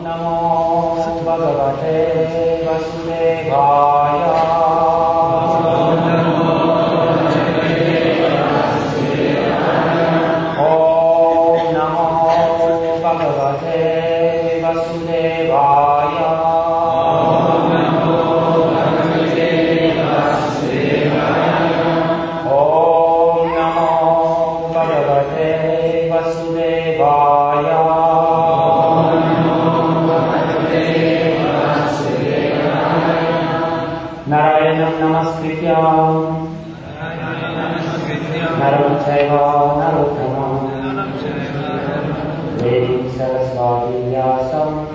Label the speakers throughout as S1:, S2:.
S1: Namo Bhagavate Vasudevaya. Naram Chaiva Narottamam Devim Saraswati Vyasam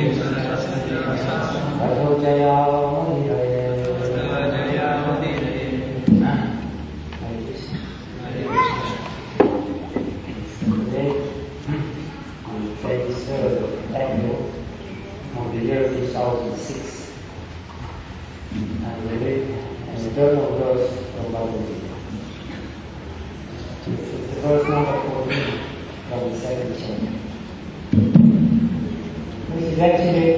S1: Tato Jaya Mudiraye. Today, on the 23rd of April of the year 2006, I will read an eternal verse of Bhagavad Gita. It's the verse number 14 from the second chapter. This is actually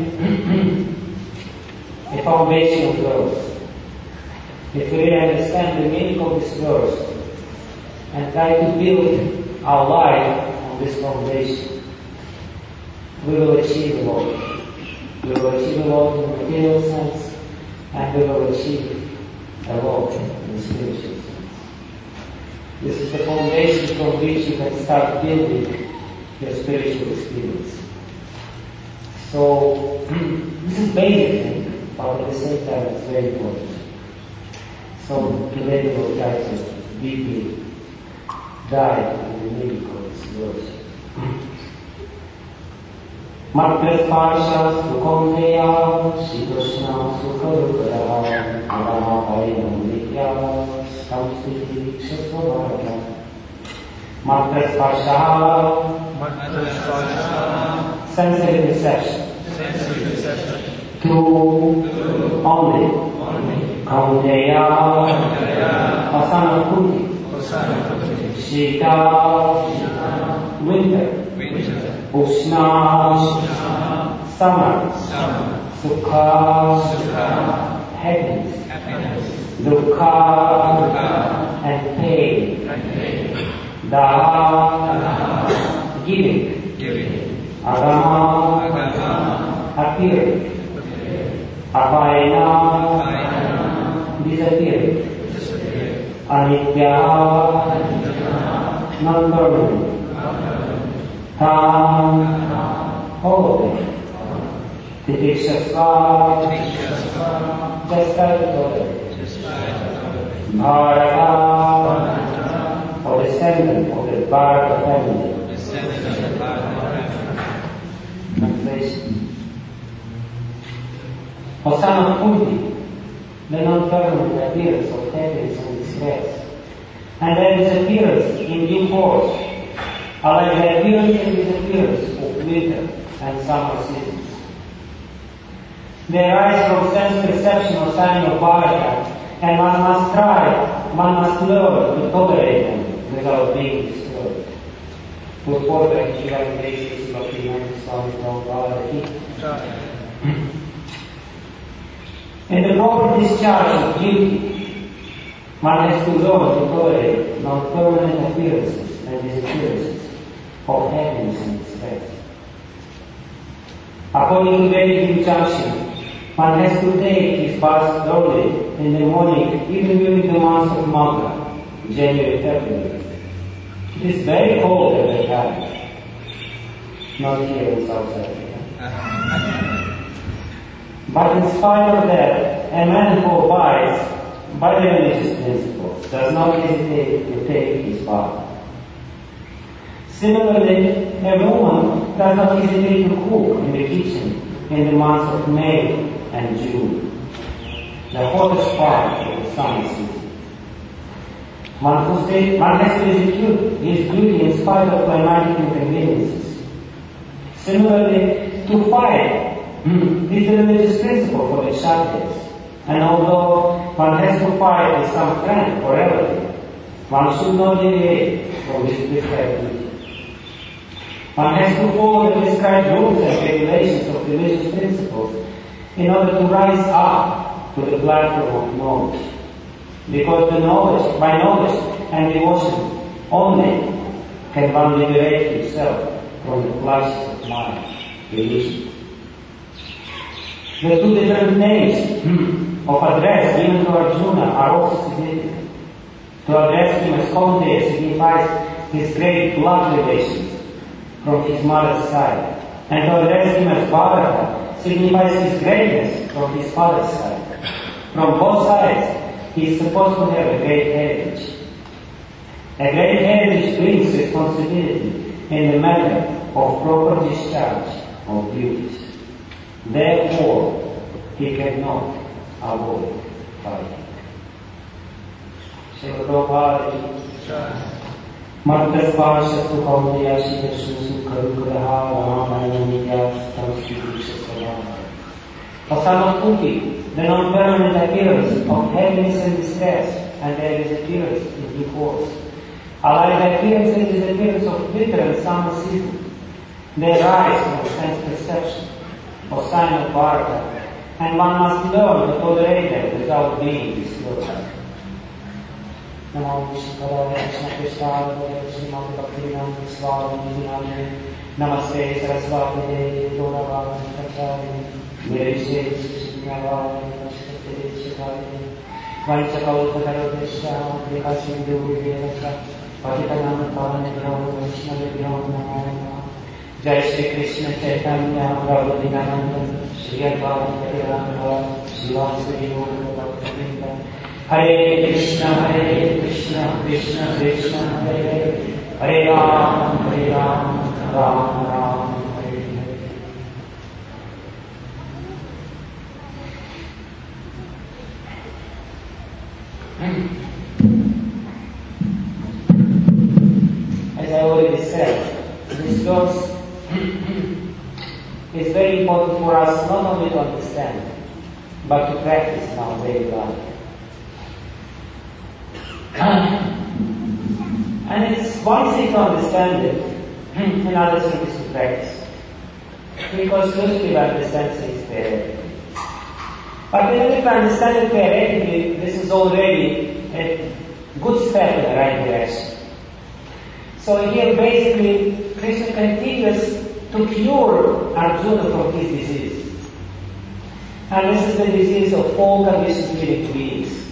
S1: a foundational verse. If we really understand the meaning of this verse and try to build our life on this foundation, we will achieve a lot. We will achieve a lot in the material sense, and we will achieve a lot in the spiritual sense. This is the foundation from which you can start building your spiritual experience. So, this is basic thing, but at the same time it's very important. So, today we will try to deeply dive into the meaning of this verse. Matras Parshas Sukonteya Shri Krishna Sukharukara Adama Parinam Vidya Samskriti Shasvabharata. Matras Parsha sensory perception. Two only. Kaunteya Asana Kuti Shita winter. Ushna, summer. Sukha, happiness. Dukkha, and pain. Daha, giving. Agama, appearing. Apayana, disappearing. Anitya, non-permanent. Holy. Titikshasva, just like the Bharata, or descendant of the Bharata family. Translation. Osana Kunti, the non-permanent appearance of happiness and distress, and their disappearance in due course, are like the appearance and disappearance of winter and summer seasons. They arise from sense perception or sign of Bharata, and one must try, one must learn to tolerate them without being disturbed. Purport by Jivan Basis Bhaktivedanta Swami Prabhupada. In the proper discharge of duty, one has to learn to tolerate non-permanent appearances and disappearances of happiness and distress. According to Vedic injunction, one has to take his bath early in the morning, even during the months of Magha, January, February. It is very cold at that time. Not here in South Africa. But in spite of that, a man who abides by the religious principles does not hesitate to take his bath. Similarly, a woman does not hesitate to cook in the kitchen in the months of May and June, the hottest part of the summer season. One has to execute his duty in spite of climatic inconveniences. Similarly, to fight is the religious principle for the Kshatriyas, and although one has to fight with some friend or relative, one should not deviate from this prescribed duty. One has to follow the prescribed rules and regulations of religious principles in order to rise up to the platform of knowledge. Because by knowledge and devotion only can one liberate himself from the clutches of mind, illusion. The two different names of address given to Arjuna are also significant. To address him as Kaunteya signifies his great blood relations from his mother's side, and to address him as Bharata signifies his greatness from his father's side. From both sides, he is supposed to have a great heritage. A great heritage brings responsibility in the matter of proper discharge of duties. Therefore, he cannot avoid fighting. Srila Prabhupada Martas Parshatu Kaunteya Shivashu Karukadaha Ramayana For some of Kuti, the non-permanent appearance of heaviness and distress and their disappearance in due course, alike the appearance and disappearance of winter and summer season, they rise from sense perception, or sign of Bharata, and one must learn to tolerate them without being disturbed. Namo Vishnu Krishna Srimad Bhaktivedanta Swami Namaste Saraswati Devi Gauravani Kachari Virishe Srishnavani Namaste Shikari Vanchakalpatarabhishya Vikashindu Vyasa Patitanam Pavanebhyo Vaishnavebhyo Namo Namo Jai Shri Krishna Chaitanya Prabhu Nityananda Shri Advaita Vedanta Shivasari Guru Bhaktivedanta Hare Krishna, Krishna Krishna, Hare Hare Ram, Ram Ram, Hare Hare. As I already said, this verse is very important for us not only to understand, but to practice in our daily life. And it's one thing to understand it, another thing is to practice. Because usually we understand things theoretically. But even if I understand it theoretically, this is already a good step in the right direction. So here basically, Krishna continues to cure Arjuna from his disease. And this is the disease of all conditioned living beings.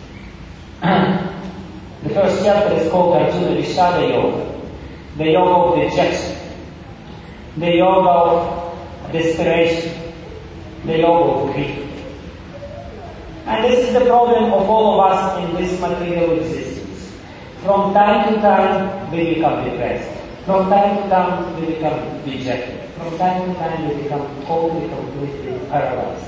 S1: The first chapter is called Arjuna Vishada Yoga, the yoga of dejection, the yoga of desperation, the yoga of grief. And this is the problem of all of us in this material existence. From time to time we become depressed. From time to time we become dejected. From time to time we become totally, completely paralyzed.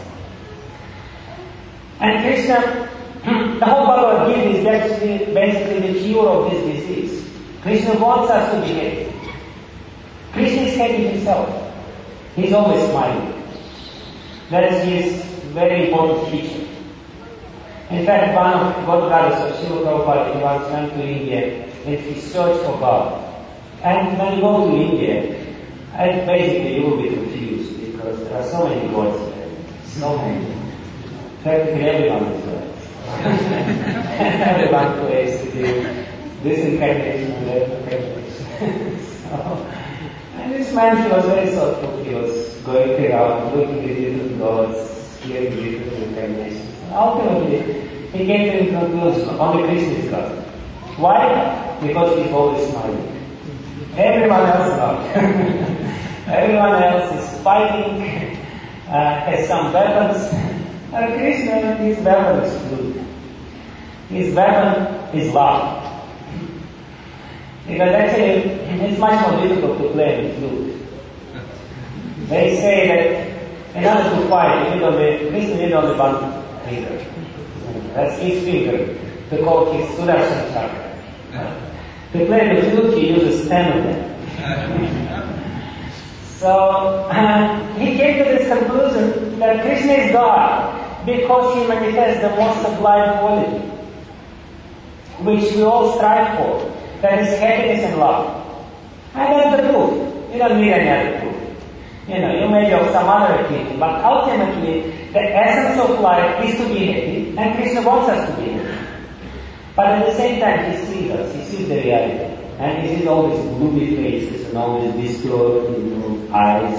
S1: And Krishna, the whole Bhagavad Gita is basically the cure of this disease. Krishna wants us to be happy. Krishna is happy himself. He's always smiling. That is his very important feature. In fact, one of the godbrothers of Srila Prabhupada, he once went to India in his search for God. And when you go to India, basically you will be confused because there are so many gods there. So many. Practically everyone is there. Everyone plays to do this incarnation and that incarnation. And this man, he was very thoughtful. He was going around, looking at different gods, hearing different incarnations. Ultimately, he came to the conclusion, only Krishna is God. Why? Because he's always smiling. Everyone else not. Everyone else is fighting, has some weapons. And Krishna, his weapon is flute. His weapon is love. Because actually, it's much more difficult to play the flute. They say that in order to fight, Krishna need only one finger. That's his finger, to call his Sudarshan chakra. To play the flute, he uses 10 of them. So, he came to this conclusion that Krishna is God because he manifests the most sublime quality, which we all strive for, that is happiness and love. And that's the proof. You don't need any other proof. You may have some other activity, but ultimately the essence of life is to be happy, and Krishna wants us to be happy. But at the same time, he sees us, he sees the reality, and he sees all these gloomy faces and all these disturbed eyes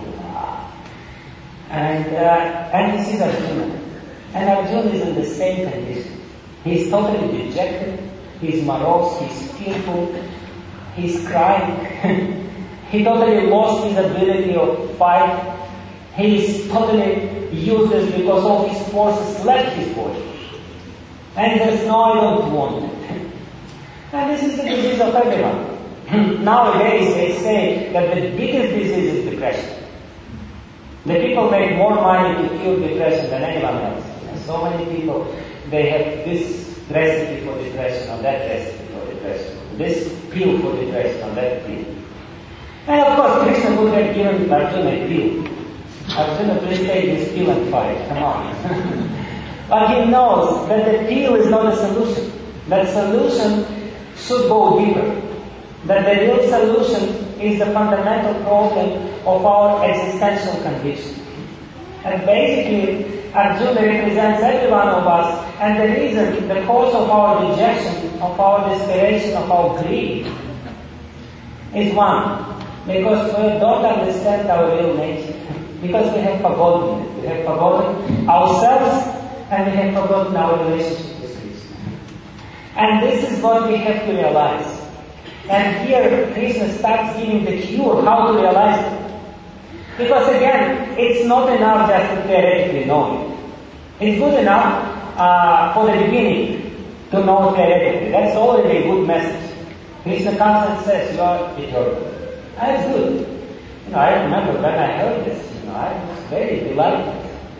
S1: and he sees Arjuna. And Arjuna is in the same condition. He's totally dejected, he's morose, he's fearful, he's crying. He totally lost his ability to fight. He's totally useless because all his forces left his body. And there's no, I don't want it. And this is the disease of everyone. Nowadays they say that the biggest disease is depression. The people make more money to cure depression than anyone else. And so many people, they have this recipe for depression or that recipe for depression. This pill for depression or that pill. And of course, Krishna would have given Arjuna a pill. Arjuna, please take this pill and fight. Come on. But he knows that the pill is not a solution. That solution should go deeper. That the real solution is the fundamental problem of our existential condition. And basically, Arjuna represents every one of us, and the reason, the cause of our rejection, of our desperation, of our greed, is one. Because we don't understand our real nature. Because we have forgotten it. We have forgotten ourselves, and we have forgotten our relationship with Krishna. And this is what we have to realize. And here Krishna starts giving the cure, how to realize it. Because again, it's not enough just to theoretically know it. It's good enough for the beginning to know theoretically. That's already a good message. Krishna comes and says, you are eternal. That's good. I remember when I heard this, I was very delighted.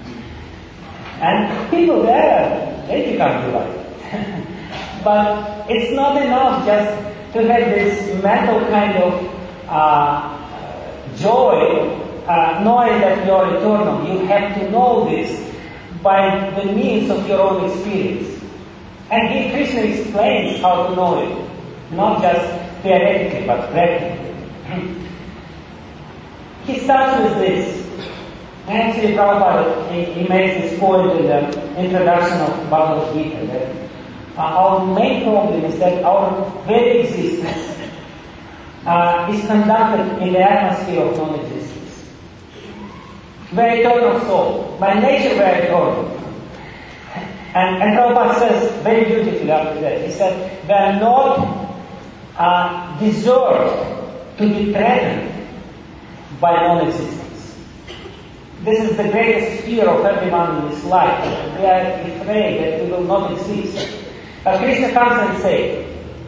S1: And people there, they become delighted. But it's not enough just to have this mental kind of joy, knowing that you are eternal. You have to know this by the means of your own experience. And here Krishna explains how to know it, not just theoretically, but practically. He starts with this. Actually, Prabhupada, he makes this point in the introduction of Bhagavad Gita, that our main problem is that our very existence is conducted in the atmosphere of non-existence. We are eternal soul. By nature we are eternal. And Prabhupada says very beautifully after that, he said, we are not deserved to be threatened by non-existence. This is the greatest fear of everyone in this life. We are afraid that we will not exist. But Krishna comes and says,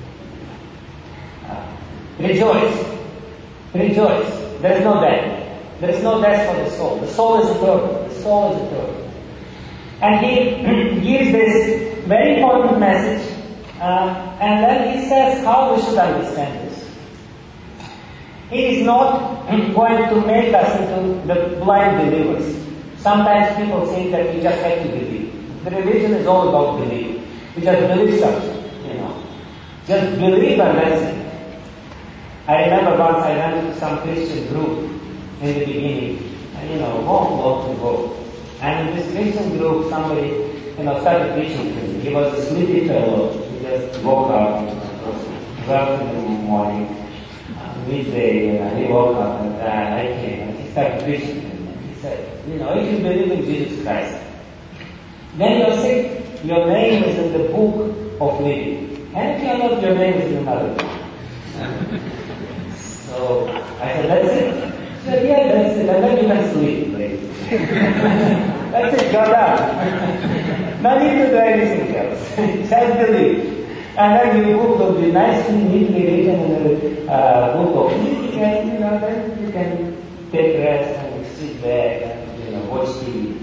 S1: rejoice, rejoice. There is no death. There is no death for the soul. The soul is eternal. The soul is eternal. And he gives this very important message, and then he says how we should understand this. He is not going to make us into the blind believers. Sometimes people think that we just have to believe. The religion is all about belief. We just believe something, Just believe and that's it. I remember once I went to some Christian group in the beginning, long ago. And in this Christian group, somebody, started preaching to me. He was a sleepy fellow. He just woke up, 12 in the morning, midday, and he woke up and I came and he started preaching to me. He said, if you believe in Jesus Christ, then you're saved. Your name is in the book of living. And if you're not, your name is in another book. So I said, that's it? He said, yeah, that's it. And then you can sleep, please. That's it, you're done. No need to do anything else. Just believe. And then your book will be nicely, neatly written in the book of living. And, then you can take rest and sit back and, watch TV.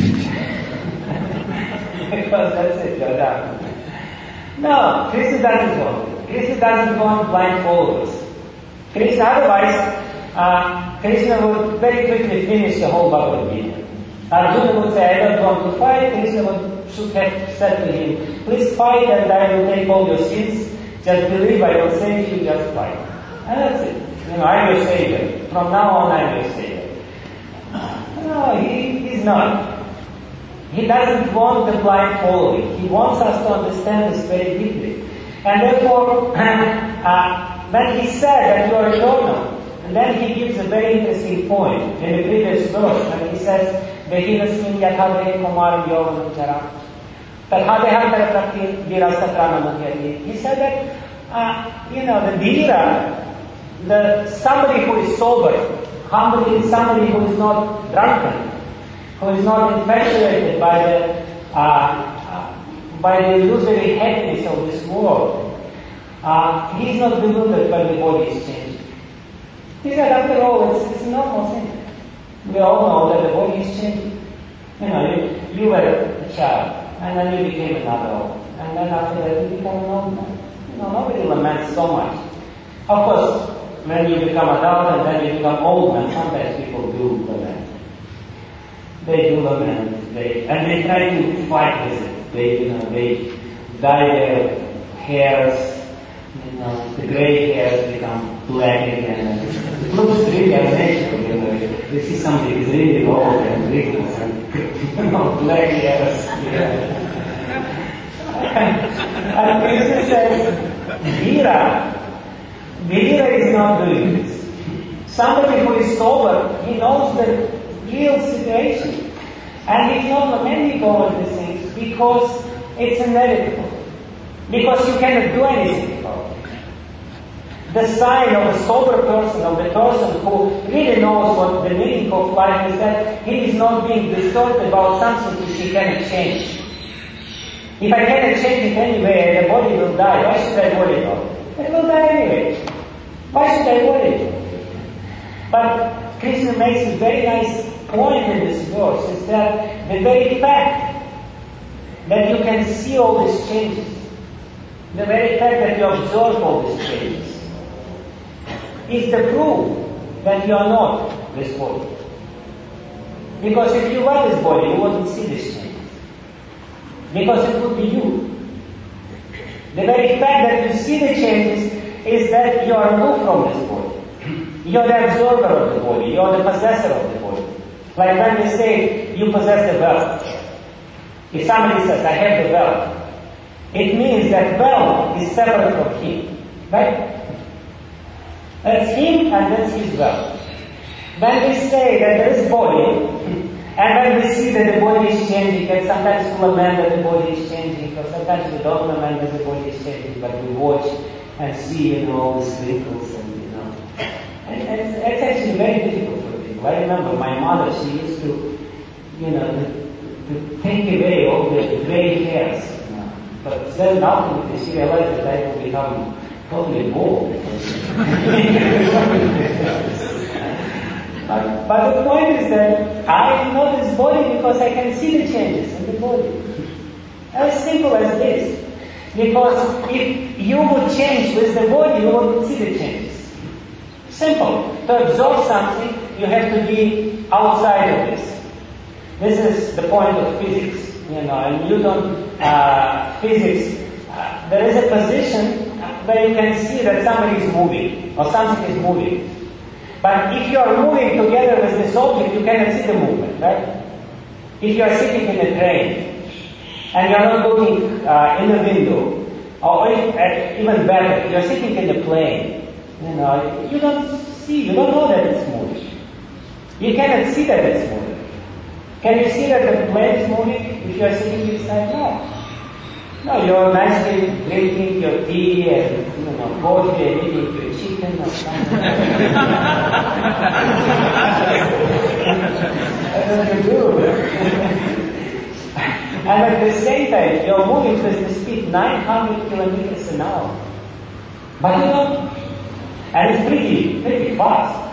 S1: Because that's it, you're done. No, Krishna doesn't want it. Krishna doesn't want blind followers. Krishna, otherwise, Krishna would very quickly finish the whole Bhagavad Gita. Arjuna would say, I don't want to fight. Krishna should have said to him, please fight and I will take all your sins. Just believe I will save you, just fight. And that's it. I'm your Savior. From now on, I'm your Savior. No, he's not. He doesn't want the blind following. He wants us to understand this very deeply. And therefore, when he said that you are eternal, and then he gives a very interesting point in the previous verse, when he says, Behirasmin yathadehe kumaram yovanam charam. He said that, the Dhira, somebody who is sober, somebody who is not drunken, who is not infatuated by the illusory happiness of this world, he is not bewildered by the body is changing. He said, after all, it's a normal thing. We all know that the body is changing. You were a child, and then you became an adult, and then after that you become normal. Nobody laments so much. Of course, when you become adult and then you become old man, sometimes people do lament. They do lament, and they try to fight with it. They dye their hairs, the gray hairs become black again. It looks really unnatural, You see somebody who's really old and wrinkles and black hairs. And Krishna says, Dhira is not doing this. Somebody who is sober, he knows the real situation. And he's not lamenting over these things because it's inevitable. Because you cannot do anything about it. The sign of a sober person, of the person who really knows what the meaning of life is, that he is not being disturbed about something which he cannot change. If I cannot change it anyway, the body will die. Why should I worry about it? It will die anyway. Why should I worry? But Krishna makes a very nice point in this verse, is that the very fact that you can see all these changes, the very fact that you observe all these changes, is the proof that you are not this body. Because if you were this body, you wouldn't see these changes. Because it would be you. The very fact that you see the changes is that you are removed from this body. You are the observer of the body. You are the possessor of the body. Like when they say, you possess the wealth. If somebody says, I have the wealth, it means that wealth is separate from him. Right? That's him and that's his wealth. When we say that there is body, and when we see that the body is changing, and sometimes we lament that the body is changing, or sometimes we don't lament that the body is changing, but we watch and see, all these wrinkles and, And it's actually very difficult for people. I remember my mother, she used to, to take away all the gray hairs. But then ultimately she realized that I will become totally bald. But the point is that I know this body because I can see the changes in the body. As simple as this. Because if you would change with the body, you wouldn't see the changes. Simple. To absorb something, you have to be outside of this. This is the point of physics, and you don't, physics, there is a position where you can see that somebody is moving, or something is moving. But if you are moving together with this object, you cannot see the movement, right? If you are sitting in a train, and you are not looking in the window, or even better, you are sitting in a plane, you don't see, you don't know that it's moving. You cannot see that it's moving. Can you see that the plane is moving if you are sitting inside? No, you are nicely drinking your tea and coffee and eating your chicken or something. That's what you do. And at the same time, you are moving with the speed 900 kilometers an hour. But you don't. And it's pretty fast.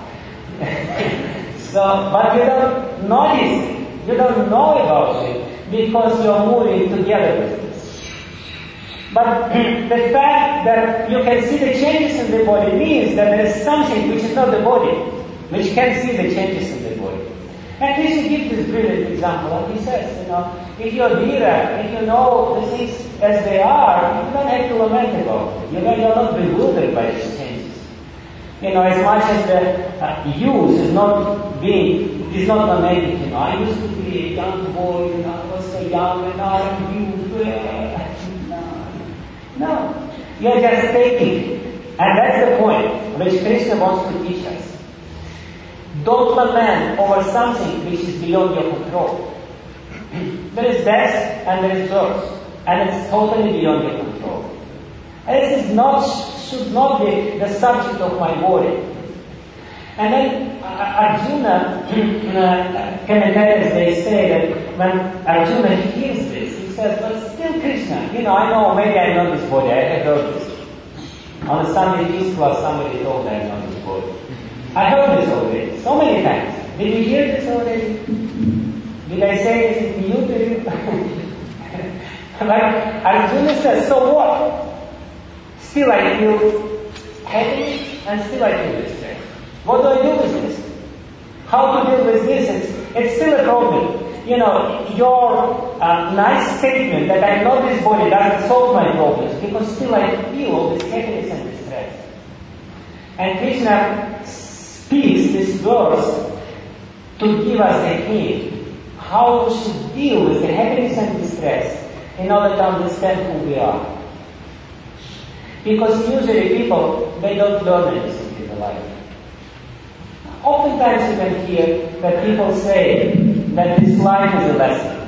S1: But you don't notice it. You don't know about it because you are moving together with this. But the fact that you can see the changes in the body means that there is something which is not the body, which can see the changes in the body. And we should give this brilliant example. And he says, if you're Dhira, if you know the things as they are, you don't have to lament about it. You're not bewildered by these changes. As much as the use is not dramatic, I used to be a young boy, I was so young, and now I'm youth. No. You're just taking. And that's the point which Krishna wants to teach us. Don't lament over something which is beyond your control. There is death and there is birth, and it's totally beyond your control. And this should not be the subject of my worry. And then Arjuna, commentators, they say that when Arjuna hears this, he says, but still Krishna, I know, maybe I know this body, I have heard this. On the Sunday Peace class, somebody told I know this body. I heard this already, so many times. Did you hear this already? Did I say this is new to you? But Arjuna says, so what? Still I feel happy and still I feel distressed. What do I do with this? How to deal with this? It's still a problem. Your nice statement that I know this body doesn't solve my problems because still I feel all this happiness and distress. And Krishna speaks this verse to give us a hint how we should deal with the happiness and distress in order to understand who we are. Because usually people, they don't learn anything in their life. Oftentimes you can hear that people say that this life is a lesson.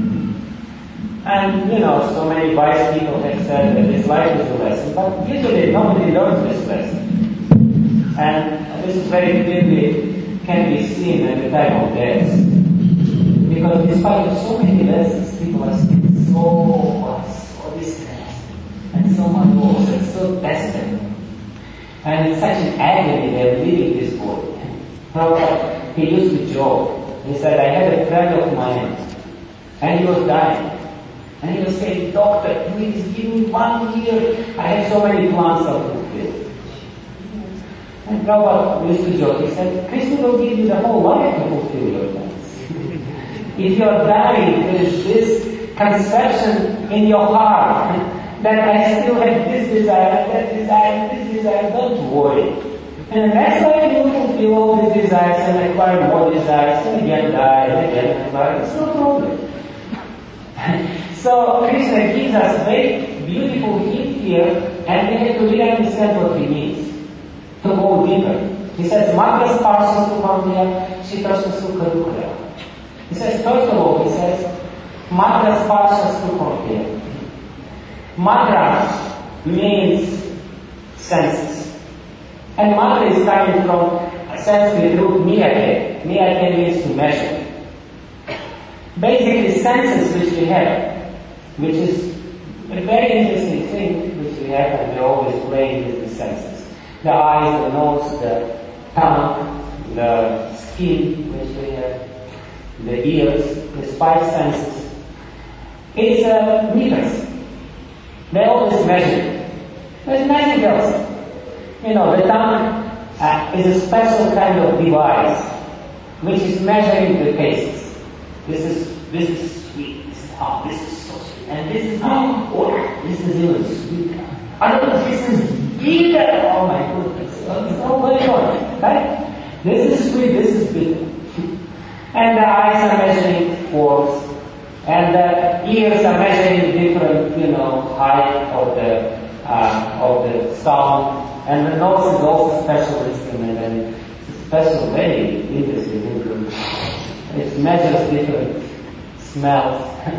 S1: And, so many wise people have said that this life is a lesson, but usually nobody learns this lesson. And this is very clearly can be seen at the time of death. Because despite of so many lessons, people are still so distressed, and so much worse, and so desperate. And it's such an agony they're leaving this world. Prabhupada, he used to joke. He said, I had a friend of mine, and he was dying. And he was saying, doctor, please give me 1 year. I have so many plans to fulfill. And Prabhupada used to joke. He said, Krishna will give you the whole life to fulfill your plans. If you are dying, there is this conception in your heart that I still have this desire, that desire, this desire, don't worry. And the next life you will fulfill all these desires and acquire more desires and again die and again acquire. It's no problem. So Krishna gives us very beautiful hint here, and we have to really understand what he means to go deeper. He says, Madhya Sparsha Sukhamya Shitasha Sukha Dukha. He says, first of all, he says, Madhya Sparsha Sukhamya. Madhya means senses. And Madhya is coming from Sanskrit root miyake. Miyake means to measure. Basically, senses which we have, which is a very interesting thing which we have, and we're always playing with the senses. The eyes, the nose, the tongue, the skin which we have, the ears, the five senses. It's meters. They always measure. There's nothing else. The tongue is a special kind of device which is measuring the tastes. This is sweet. This is so sweet. And this is this is even sweeter. This is bitter. Oh my goodness. It's all going on, right? This is sweet, this is bitter. And the eyes are measuring words, and the ears are measuring different, height of the sound, and the nose is also a special instrument, and it's a special, very interesting instrument. It measures different smells.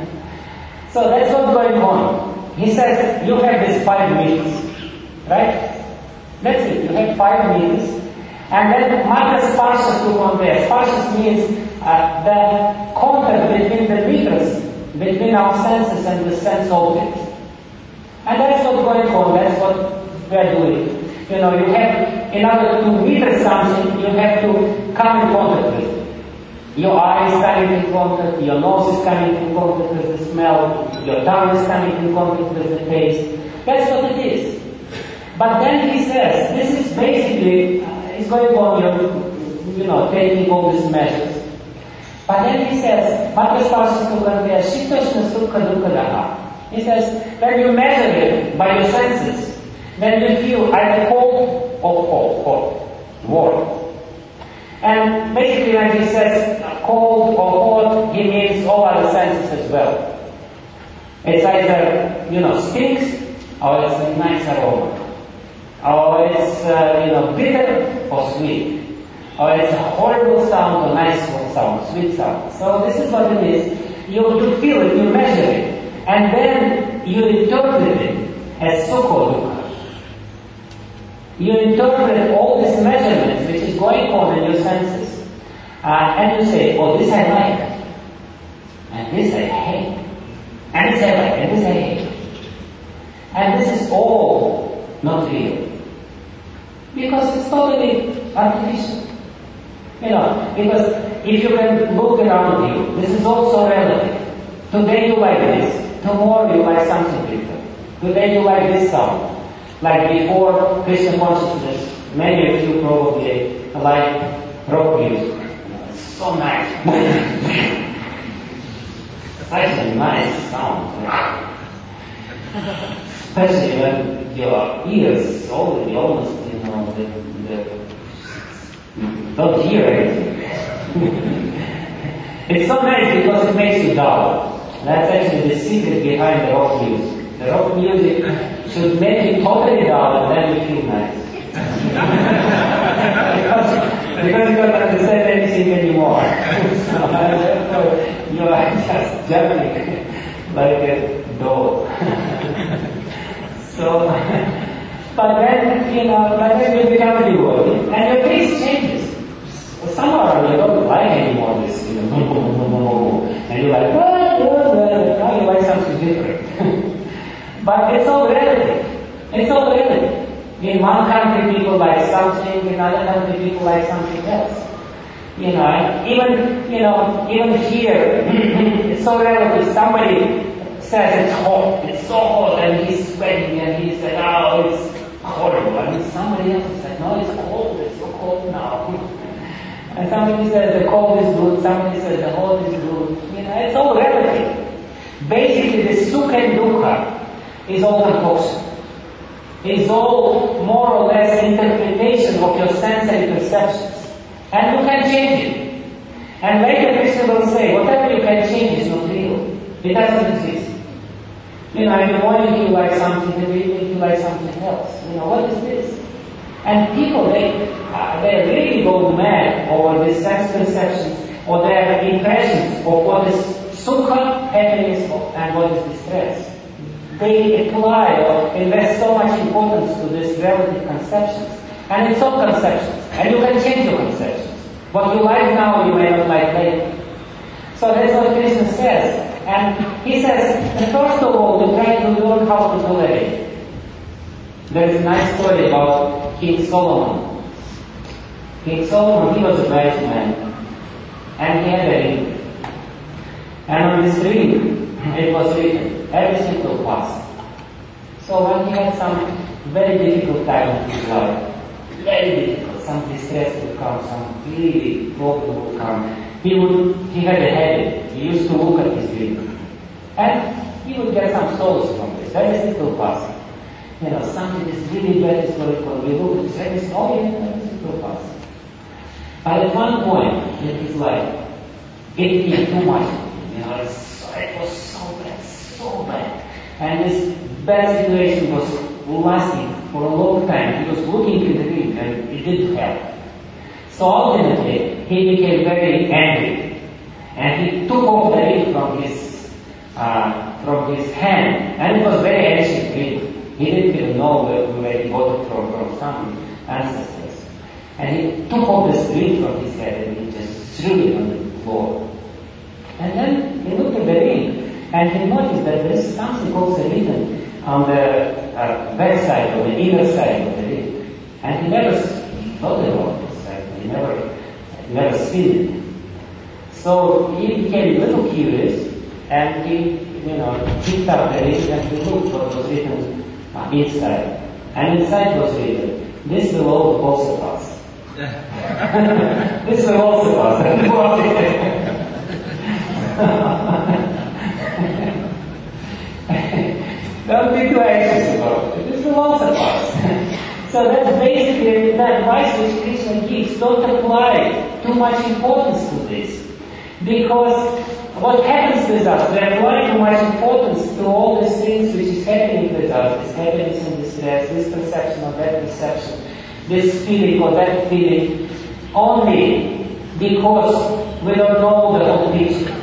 S1: So that's what's going on. He says, you have these 5 meters, right? That's it, you have 5 meters. And then Madhya Sparsha Sukhamya. Sparsha means the contact between the meters, between our senses and the sense object. And that's what's going on, that's what we are doing. You have, in order to meter something, you have to come in contact with it. Your eye is coming in contact, your nose is coming in contact with the smell, your tongue is coming in contact with the taste. That's what it is. But then he says, this is basically, it's going on, taking all these measures. But then he says, Madhya Sparsha Sukhamya Shitoshna Sukha Dukha. He says, when you measure it by your senses, then you feel either cold warm. And basically when he says cold or hot, he means all other senses as well. It's either, stinks, or it's a nice aroma. Or it's, bitter or sweet. Or it's a horrible sound or nice sound, sweet sound. So this is what it is. You feel it, you measure it. And then you interpret it as sukha dukkha. You interpret all these measurements which is going on in your senses. And you say, oh, this I like. And this I hate. And this I like, and this I hate. And this is all not real. Because it's totally artificial. Because if you can look around you, this is also relative. Today you like this, tomorrow you like something different. Today you like this sound. Like before Krishna consciousness, many of you probably like rock music. It's so nice. It's actually a nice sound. Especially when your ears already almost, don't hear anything. It's so nice because it makes you dull. That's actually the secret behind the rock music. The rock music should make you totally dull and then you feel nice. because you don't understand anything anymore. So you are just jumping like a dog. So, but then, you become rewarding and your taste changes. Somehow you don't like anymore this, and you're like, now you like something different. But it's all relative. It's all relative. In one country people like something, in another country people like something else. Even here, it's so relative. Somebody says it's hot, it's so hot, and he's sweating, and he said, oh, it's horrible. And somebody else said, no, it's cold, it's so cold now. And somebody says the cold is good, somebody says the hot is good. It's all relative. Basically, the sukha and dukkha is all concoction. It's all more or less interpretation of your sensory perceptions. And you can change it. And later Krishna will say, whatever you can change is not real. It doesn't exist. In the morning you like something, in the evening you like something else. What is this? And people, they really go mad over these sense perceptions or their impressions of what is sukha, happiness, and what is distress. They apply or invest so much importance to these relative conceptions. And it's all conceptions. And you can change your conceptions. What you like now, you may not like later. So that's what Krishna says. And he says, first of all, to try to learn how to tolerate. There is a nice story about King Solomon. King Solomon, he was a wise man. And he had a ring. And on this ring, it was written, everything will pass. So when he had some very difficult time in his life, very difficult, some distress would come, some really problem would come, he had a habit. He used to look at his ring. And he would get some solace from this. Everything will pass. Something is really bad is going on. We look at this, everything, everything will pass. But at one point in his life, it became too much. It was so bad. And this bad situation was lasting for a long time. He was looking at the ring and it didn't help. So ultimately, he became very angry. And he took off the ring from his hand. And it was very ancient ring. He didn't even know where he got it from some ancestors. And he took off the ring from his head and he just threw it on the floor. And then he looked at the ring and he noticed that there is something also written on the back side or the inner side of the ring. And he never thought about this. He never seen it. So he became a little curious and he picked up the ring and he looked what was written inside. And inside was written, this will all also pass. This will also pass. Don't be too anxious about it. This will also pass. So that's basically the advice which Krishna gives. Don't apply too much importance to this. Because what happens with us, we apply too much importance to all these things which is happening with us, this happiness and distress, this perception or that perception, this feeling or that feeling, only because we don't know the whole picture.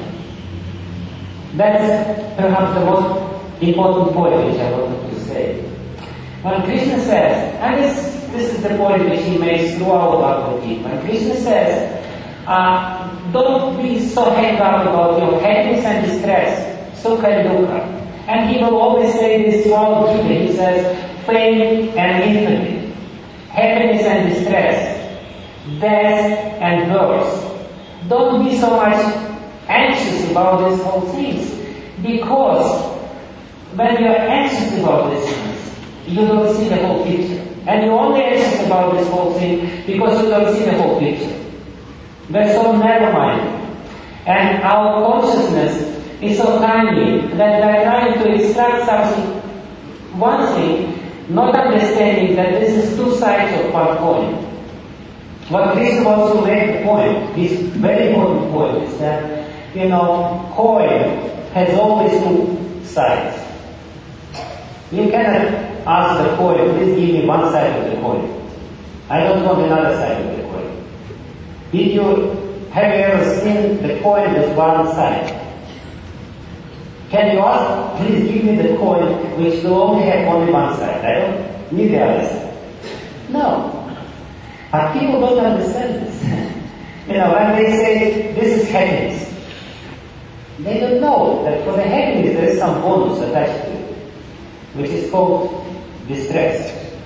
S1: That's perhaps the most important point which I wanted to say. When Krishna says, and this is the point which he makes throughout Bhagavad Gita, when Krishna says, don't be so hung up about your happiness and distress, sukha and dukkha. And he will always say this throughout Gita. He says, fame and infamy, happiness and distress, death and birth. Don't be so much anxious about these whole things, because when you are anxious about these things, you don't see the whole picture. And you're only anxious about this whole thing because you don't see the whole picture. We're so narrow-minded. And our consciousness is so tiny that we're trying to extract something, one thing, not understanding that this is two sides of one coin. What Krishna wants to make the point, this very important point, is that, coin has always two sides. You cannot ask the coin, please give me one side of the coin. I don't want another side of the coin. Have you ever seen the coin with one side? Can you ask, please give me the coin which will only have only one side? I don't need the other side. No. But people don't understand this. When they say this is happiness, they don't know that for the happiness there is some bonus attached to it, which is called distress.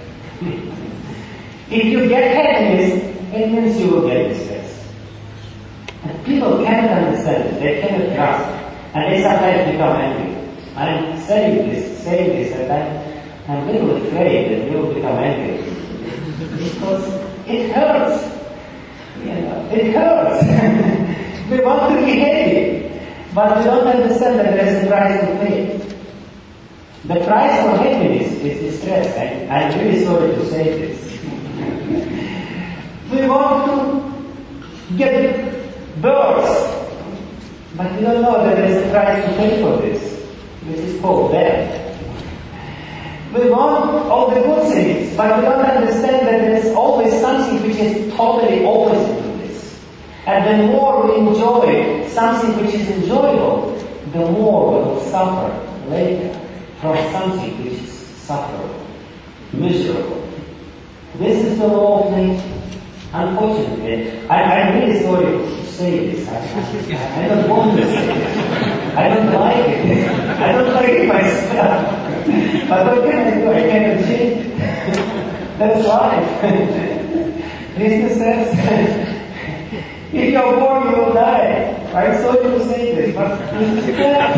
S1: If you get happiness, it means you will get distress. And people cannot understand it, they cannot grasp it, and they sometimes become angry. I'm saying this, and I'm a little afraid that you will become angry. Because it hurts. It hurts. We want to be happy, but we don't understand that there is a price to pay. The price for happiness is distress. I'm really sorry to say this. We want to get birth, but we don't know that there is a price to pay for this, which is called death. We want all the good things, but we don't understand that there is always something which is totally opposite to this. And the more we enjoy something which is enjoyable, the more we will suffer later from something which is sufferable, miserable. This is the law of nature. Unfortunately, I'm really sorry to say this. I don't want to say it. I don't like it. I don't like it myself. But what can I do? I cannot change it. That's life. Krishna says, if you're born, you will die. I'm sorry to say this, but this is that.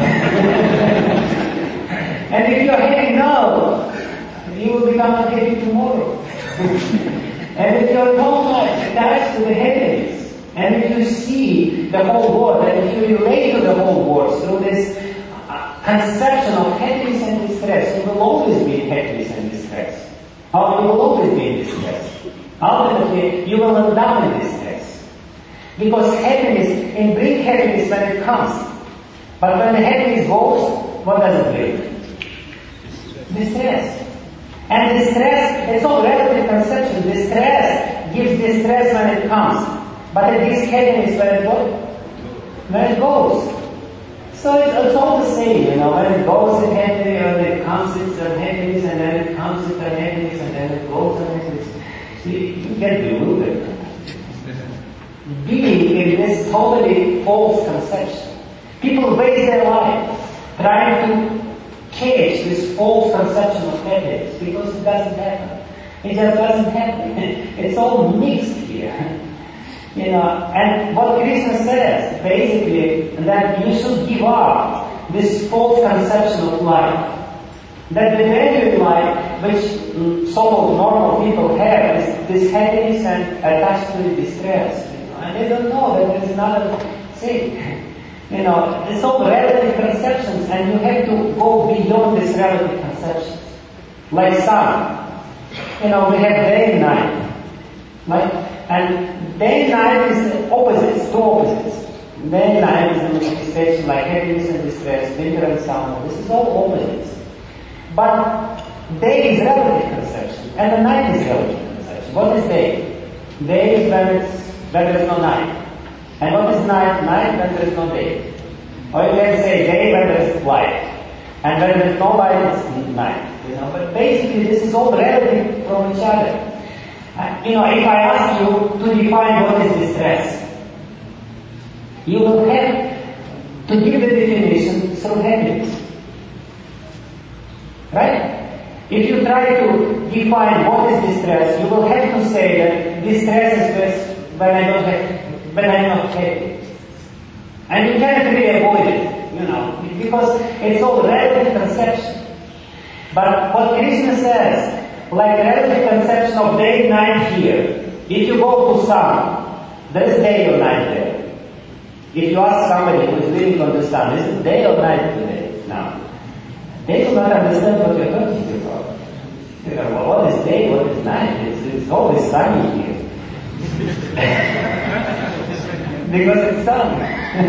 S1: And if you're happy now, you will become unhappy tomorrow. And if you're not much attached to the happiness, and if you see the whole world, and if you relate to the whole world through this conception of happiness and distress, you will always be in happiness and distress. Or you will always be in distress. Ultimately, you will end up in distress. Because happiness, it brings happiness when it comes. But when the happiness goes, what does it bring? Distress. And distress, it's all relative conception. Distress gives distress when it comes. But it gives happiness when it goes. So it's all the same, when it goes it's happiness, when it comes it's unhappiness, and then it comes it's unhappiness, and then it goes unhappiness. You get bewildered. Being in this totally false conception. People waste their life trying to catch this false conception of happiness because it doesn't happen. It just doesn't happen. It's all mixed here. And what Krishna says, basically, that you should give up this false conception of life. That the value in life, which so-called normal people have, is this happiness and attached to distress. And they don't know that there is another thing. It's all relative conceptions, and you have to go beyond these relative conceptions. Like sun. we have day and night, right? And day and night is opposites, two opposites. Day and night is the manifestation like happiness and distress, winter and summer. This is all opposites. But day is relative conception, and the night is relative conception. What is day? Day is when there is no night. And what is night? Night when there is no day. Or you can say day when there is light. And when there is no light, it's night. But basically this is all relative from each other. If I ask you to define what is distress, you will have to give the definition through happiness. Right? If you try to define what is distress, you will have to say that distress is when I'm not happy. And you can't really avoid it, because it's all relative conception. But what Krishna says, like relative conception of day and night here, if you go to sun, there is day or night there. If you ask somebody who is living on the sun, is it day or night today? No. They do not understand what you're talking about. Well, what is day, what is night? It's always sunny here. Because it's sun.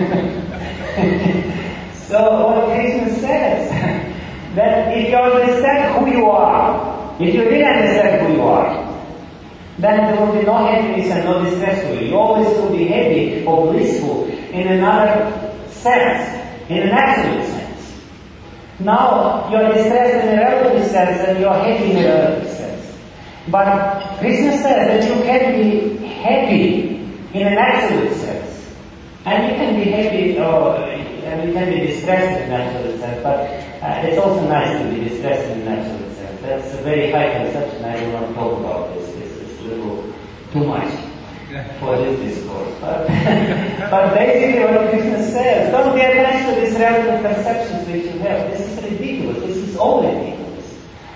S1: So what Krishna says, that if you understand who you are, if you really understand who you are, then there will be no happiness and no distress for you. You always will be happy or blissful in another sense, in an absolute sense. Now, you are distressed in a relative sense and you are happy in a relative sense. But Krishna says that you can be happy in an absolute sense. And you can be happy and you can be distressed in an absolute sense, but it's also nice to be distressed in an absolute sense. That's a very high conception. I don't want to talk about this. It's a little too much for this discourse. But basically what Krishna says, don't be attached to these relative conceptions which you have. This is ridiculous. This is all ridiculous.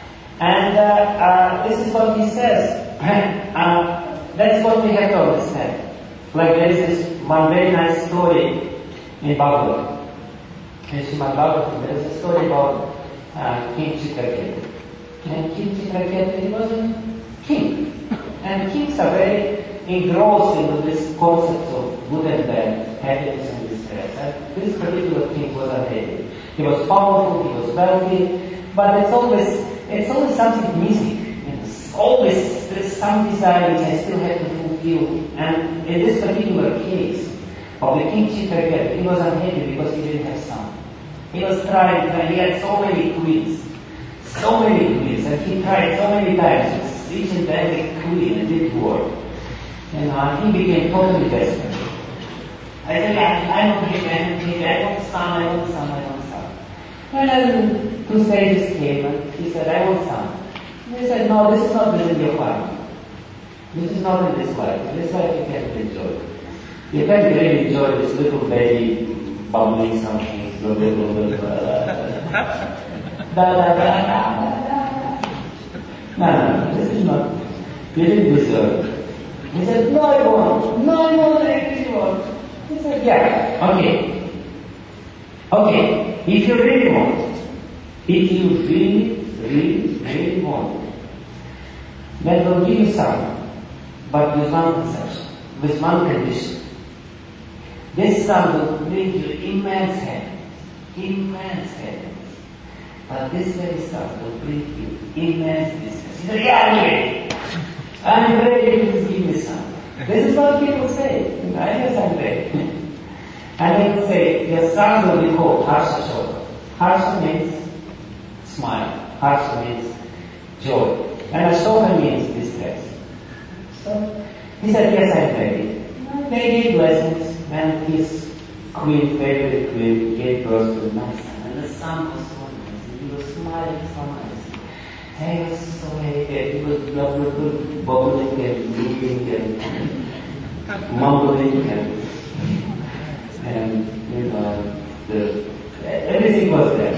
S1: And this is what he says. That's what we have to understand. Like there is this one very nice story in Bhagavad. In Srimad Bhagavatam, there is a story about King Chitraketu. And King Chitraketu, he was a king. And kings are very engrossed into this concept of good and bad, happiness and distress. And this particular king was unhappy. He was powerful, he was wealthy, but it's always something missing. Always there's some desire which I still have to fulfill. And in this particular case of the King Chitraketu, he was unhappy because he didn't have son. He was trying, he had so many queens, and he tried so many times with each and every queen and did work. And he became totally desperate. I said, I'm not happy, I want son. And then two sages came and he said, I want son. And he said, no, this is not within your family. This is not in this life. In this life you can't enjoy. You can't really enjoy this little baby bubbling something. No, this is not. You didn't deserve it. He said, no, I won't. No, I really won't. He said, yeah, okay. Okay, if you really want, if you really want, then we'll give you some, but with one conception, with one condition. This son will bring you immense happiness. But this very son will bring you immense distress. He said, yeah, I'm ready, please give me some. This is what people say. I guess I'm ready. And they will say, your son will be called Harsha Shoka. Harsha means smile. Harsha means joy. And Ashoka means distress. So he said, yes, I'm ready. They gave blessings, and his favorite queen, gave birth to my son. And the son was so nice. And he was smiling so nicely. And he was so happy. He was bubbling and moving and mumbling and everything was there.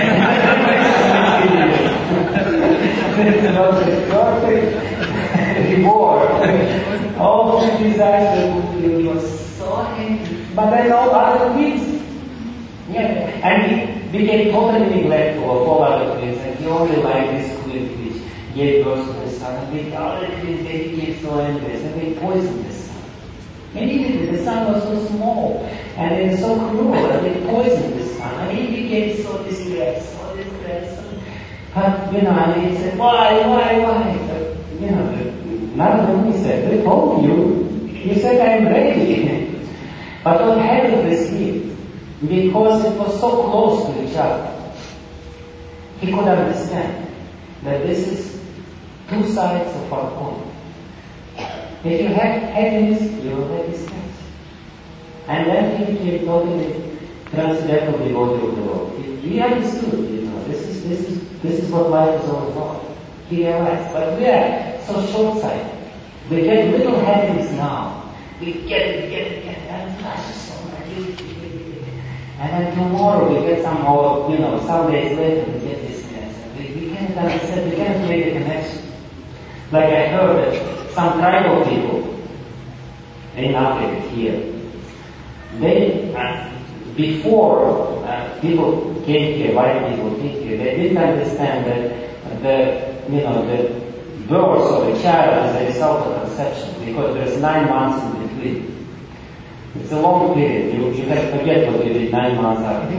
S1: It was a perfect reward. All the desires that would feel, he was so happy. But then all other queens. Yeah. And he became totally neglectful of all other queens, and he only liked this queen which gave birth to the sun, and they became so envious, and they poisoned the sun. Immediately the sun was so small, and it was so cruel, and they poisoned the sun, and he became so distressed. But, and he said, why? But, none of them, he said, they told you said I'm ready. But what happened this year, because it was so close to each other, he could understand that this is two sides of our coin. If you have happiness, you will have distress. And then he became totally transcendental devotee of the Lord. He understood, this is what life is all about. He realized, but we are so short-sighted. We get little happiness now. We get it, and flashes so much. And then tomorrow we get some more, some days later we get this mess. We can't understand, we can't make a connection. Like I heard that some tribal people in Africa here, they, before people came here, white people came here, they didn't understand that the birth of a child is a result of conception, because there's 9 months in between. It's a long period. You have to forget what you did 9 months after.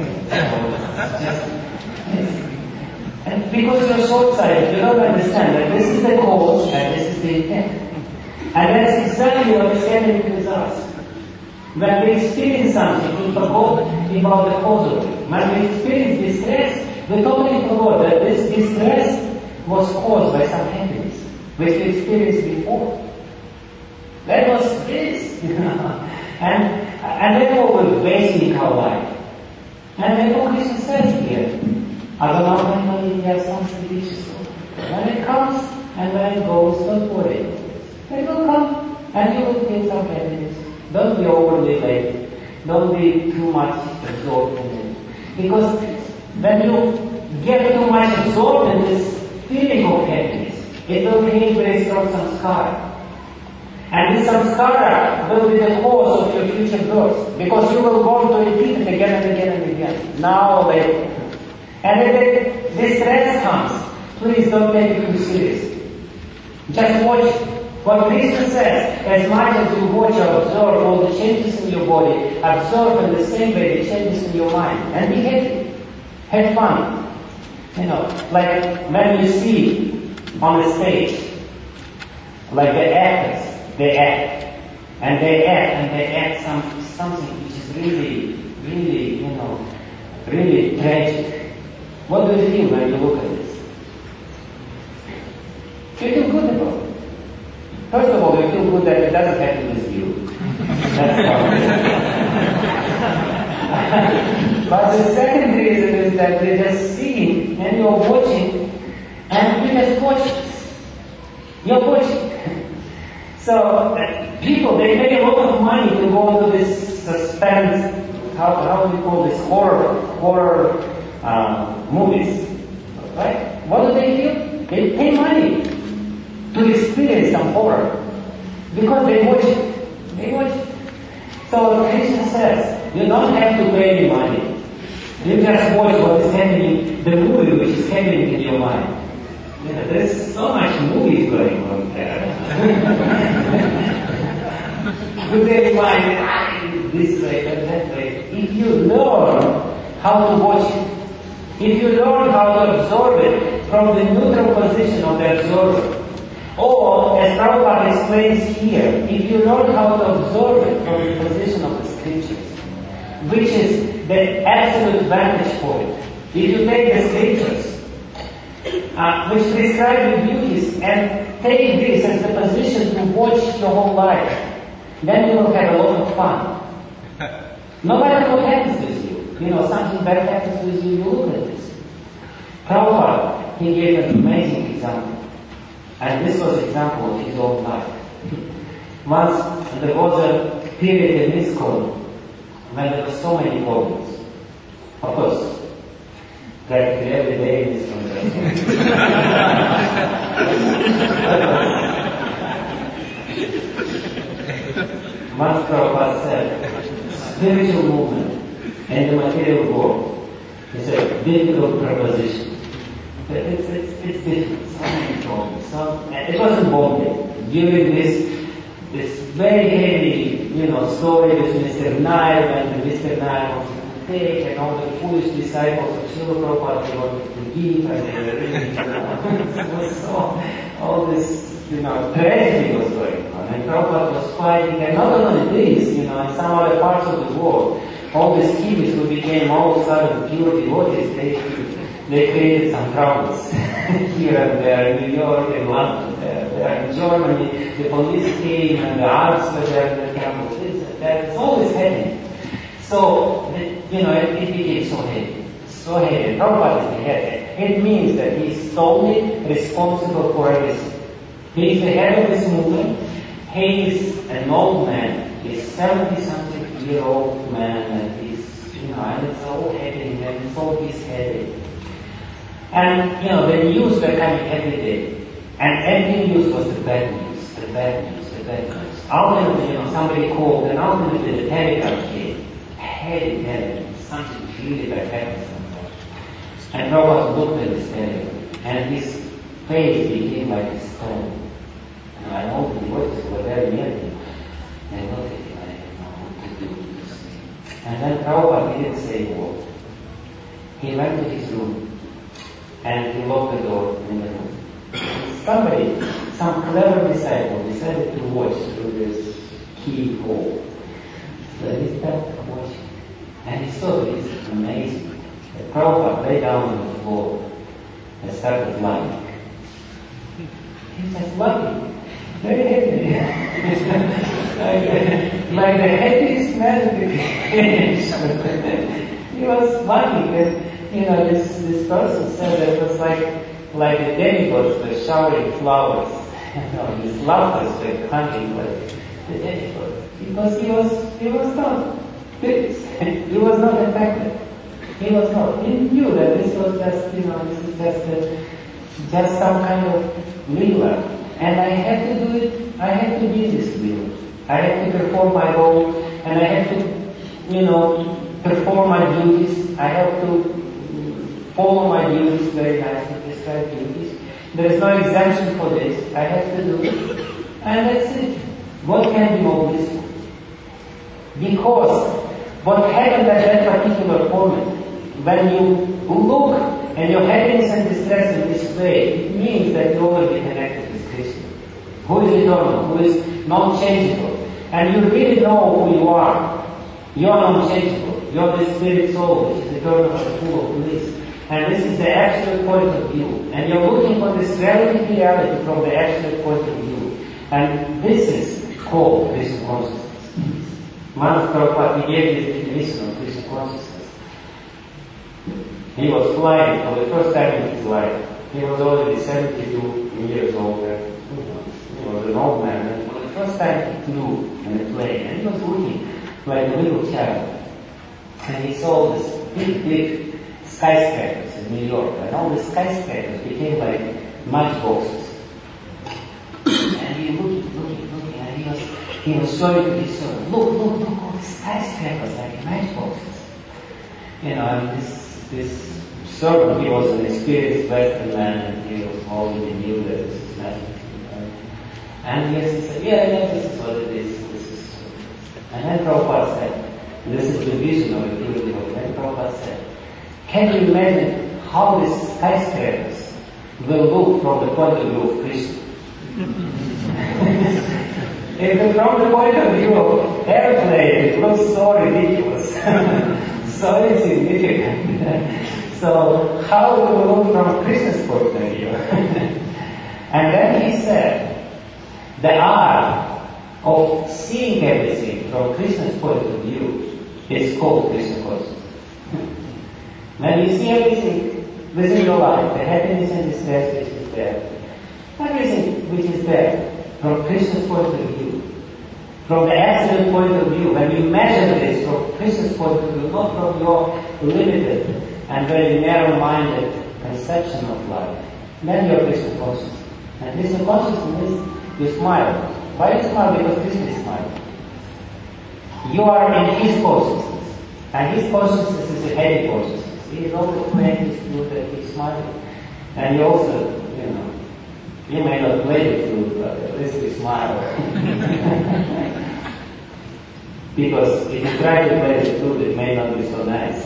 S1: And because you're short-sighted, you don't understand that this is the cause and this is the intent. And that's exactly what is happening with us. When we experience something, we forgot about the cause of it. When we experience distress, we totally forgot that this distress was caused by some happiness, which we experienced before. That was this, and therefore we're wasting our life. And therefore Krishna says here, Agamamani Yasamsadisha. When it comes and when it goes, don't worry. It will come and you will feel some happiness. Don't be overly late. Don't be too much absorbed in it. Because when you get too much absorbed in this feeling of happiness, it will create very strong samskara. And this samskara will be the cause of your future birth. Because you will go to repeat it again and again and again. Now or later. And if this stress comes, please don't take it too seriously. Just watch what Krishna says. As much as you watch or observe all the changes in your body, observe in the same way the changes in your mind. And be happy. Have fun. Like when you see on the stage, like the actors, they act. And they act something which is really, really tragic. What do you feel when you look at this? You feel good about it. First of all, you feel good that it doesn't happen with you. That's all. But the second reason is that you're just seeing and you're watching, and you just watch this. You're watching. So people, they pay a lot of money to go into this suspense, how do you call this, horror movies, right? What do they do? They pay money to experience some horror because they watch it. They watch it. So Krishna says, you don't have to pay any money. You just watch what is happening, the movie which is happening in your mind. There's so much movies going on there. You get mind this way and that way. If you learn how to watch it, if you learn how to absorb it from the neutral position of the observer, or as Prabhupada explains here, if you learn how to absorb it from the position of the scriptures, which is the absolute vantage point. If you take the scriptures, which prescribe the beauties, and take this as the position to watch your whole life, then you will have a lot of fun. No matter what happens with you, something bad happens with you, you look at this. Prabhupada, he gave an amazing example. And this was an example of his own life. Once there was a period in ISKCON when there were so many problems. Of course, practically every day in ISKCON. Once Prabhupada said, spiritual movement and the material world is a difficult proposition. But it's different. So many problems. It wasn't Bombay. During this very heavy, story with Mr. Nair, and Mr. Nair wanted to take, and all the foolish disciples of Srila Prabhupada they wanted to give, and they were really, all this, tragedy was going on, and Prabhupada was fighting, and not only this, in some other parts of the world, all these hippies who became all of a sudden pure devotees, they created some troubles here and there, in New York and London, there in Germany, the police came and the arts were there in the temples, it's always happening. So, it became so heavy. So heavy. Prabhupada is the head. It means that he is solely responsible for everything. He is the head of this movement. He is an old man. He's 70-something-year-old man, and he's, and it's all happening, and it's all his headache. And, the news were coming every day. And every news was the bad news, the bad news, the bad news. Ultimately, somebody called, and ultimately the telegram came. Heavy telegram, something really bad happened somewhere. And Prabhupada looked at this telegram, and his face became like a stone. And I know the devotees were very near him. They looked at him, I didn't know what to do with this thing. And then Prabhupada didn't say a word. He went to his room, and he locked the door in the room. Some clever disciple decided to watch through this keyhole. So he started watching. And he saw this amazing. The Prabhupada lay down on the floor and started lying. He was just lying. Very happy. like the happiest man in the creation. He was lying, and this person said that it was like the demigods were showering flowers. His laughter were hunting like the demigods. Because he was not fixed. He was not affected. He was not. He knew that this was just, this is just some kind of lila. And I had to do it, I had to be this lila. I had to perform my role, and I had to, perform my duties. I have to follow my duties very nicely, prescribed duties. There is no exemption for this. I have to do it. And that's it. What can be more blissful? Because what happened at that particular moment, when you look and your happiness and distress in this way, it means that you will be connected with Krishna, who is eternal, who is non-changeable. And you really know who you are. You are non-changeable. You are the spirit soul, which is eternal and full of bliss. And this is the absolute point of view. And you're looking for this relative reality from the absolute point of view. And this is called Krishna consciousness. Manas Prabhupada gave this definition of Krishna consciousness. He was flying for the first time in his life. He was already 72 years old. He was an old man. And for the first time he flew in a plane. And he was looking like a little child. And he saw this big skyscrapers in New York. And all the skyscrapers became like matchboxes. And he looking, and he was showing to his servant, look, all the skyscrapers like matchboxes. And this servant, he was an experienced Western man, and he was already knew that this is magic. And he said, yeah, this is what it is. And then Prabhupada said, this is the vision of a pure devotee. Then Prabhupada said, can you imagine how these skyscrapers will look from the point of view of Krishna? If from the point of view of airplane, it looks so ridiculous, so insignificant. So how will it look from Krishna's point of view? And then he said, the art of seeing everything from Krishna's point of view is called Krishna consciousness. When you see everything within your life, the happiness and distress which is there, everything which is there from Krishna's point of view, from the absolute point of view, when you measure this from Krishna's point of view, not from your limited and very narrow-minded conception of life, then you are Krishna conscious. And Krishna consciousness, you smile. Why you smile? Because Krishna is smiling. You are in His consciousness. And His consciousness is a happy consciousness. He is always playing His flute and He is smiling. And you also, you may not play the flute, but at least you smile. Because if you try to play the flute, it may not be so nice.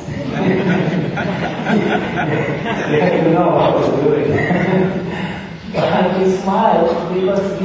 S1: You have to know how to do it. But you smile because you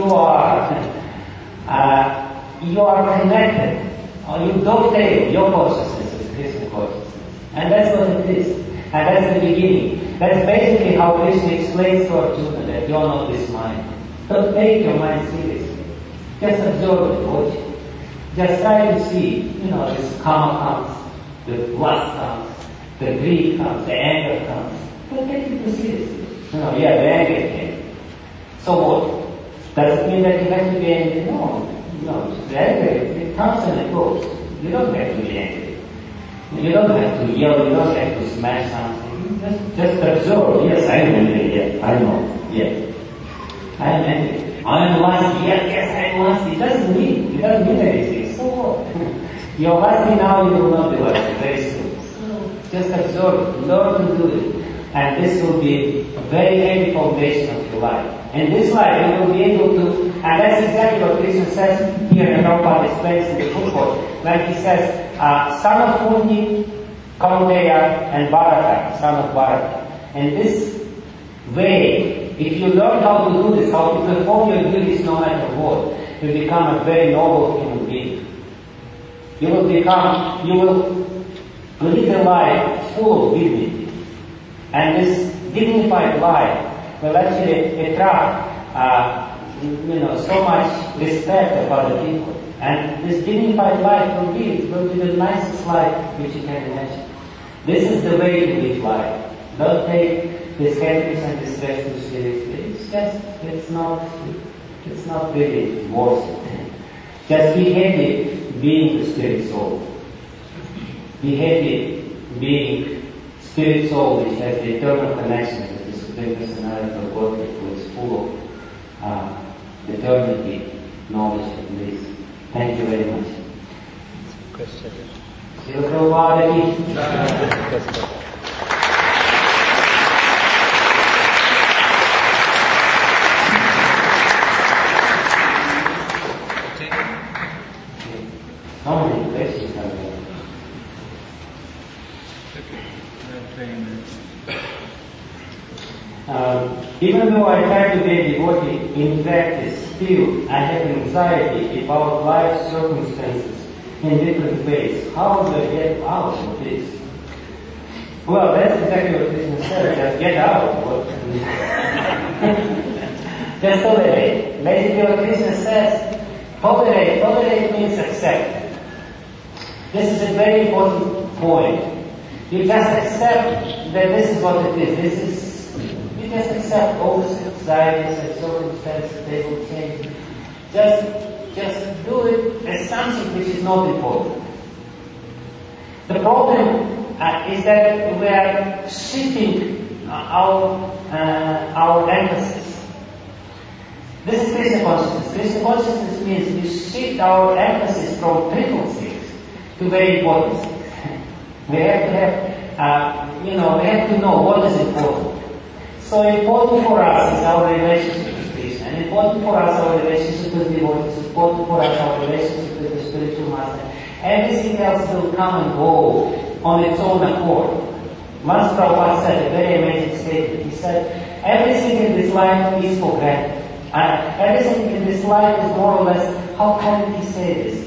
S1: are connected. Or you dovetail your consciousness with Krishna consciousness. And that's what it is. And that's the beginning. That's basically how Krishna explains to Arjuna that you're not this mind. Don't take your mind seriously. Just observe it, watch it. Just try to see, this karma comes, the lust comes, the greed comes, the anger comes. Don't take it too seriously. The anger came. So what? Does it mean that you have to be angry? No, the anger, it comes and it goes. You don't have to be angry. You don't have to yell, you don't have to smash something. Just observe. Yes, I'm angry. Yeah, I know. Yeah. I'm angry. I'm lusty. Yes, I'm lusty. It doesn't mean anything. So what? You're lusty now, you will not be lusty very soon. So just observe it. Learn to do it. And this will be a very heavy foundation of your life. In this life, you will be able to, and that's exactly what Krishna says here, and Prabhupada explains in the footnote, when he says, son of Kunti, Kaunteya, and Bharata, son of Bharata. In this way, if you learn how to do this, how to perform your duties no matter what, you become a very noble human being. You will live a life full of dignity. And this dignified life will actually attract, so much respect of other people. And this dignified life will be the nicest life which you can imagine. This is the way to live life. Don't take this happiness and this stress too seriously. It's not really worth it. Just be happy being the spirit soul. Be happy being spirit soul which has the eternal connection with the Supreme Personality of Godhead, who is full of eternity, knowledge and bliss. Thank you very much.
S2: Question.
S1: Srila Prabhupada ki. How many questions are there? Even though I try to be a devotee in practice, still I have anxiety about life circumstances in different ways. How do I get out of this? Well, that's exactly what Krishna said. Just get out. Just tolerate. Basically what Krishna says, tolerate. Tolerate means accept. This is a very important point. You just accept that this is what it is. You just accept all the anxieties and circumstances, they will change. Just do it as something which is not important. The problem is that we are shifting our emphasis. This is Krishna consciousness. Krishna consciousness means we shift our emphasis from trivial things to very important things. We have to have, we have to know what is important. So important for us is our relationship with Krishna, and important for us our relationship with devotees, important for us our relationship with the spiritual master. Everything else will come and go on its own accord. Once Prabhupada said a very amazing statement. He said, everything in this life is for granted. Everything in this life is more or less, how can he say this?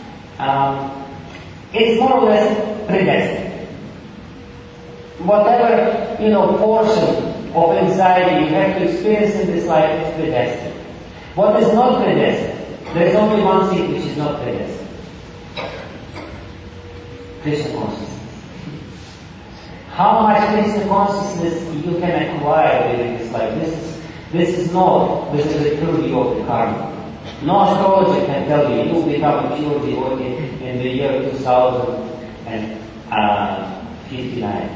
S1: It's more or less predestined. Whatever, portion of anxiety you have to experience in this life is predestined. What is not predestined? There is only one thing which is not predestined. Krishna consciousness. How much Krishna consciousness you can acquire within this life? This is the true view of the karma. No astrologer can tell you will become a pure devotee in the year 2059.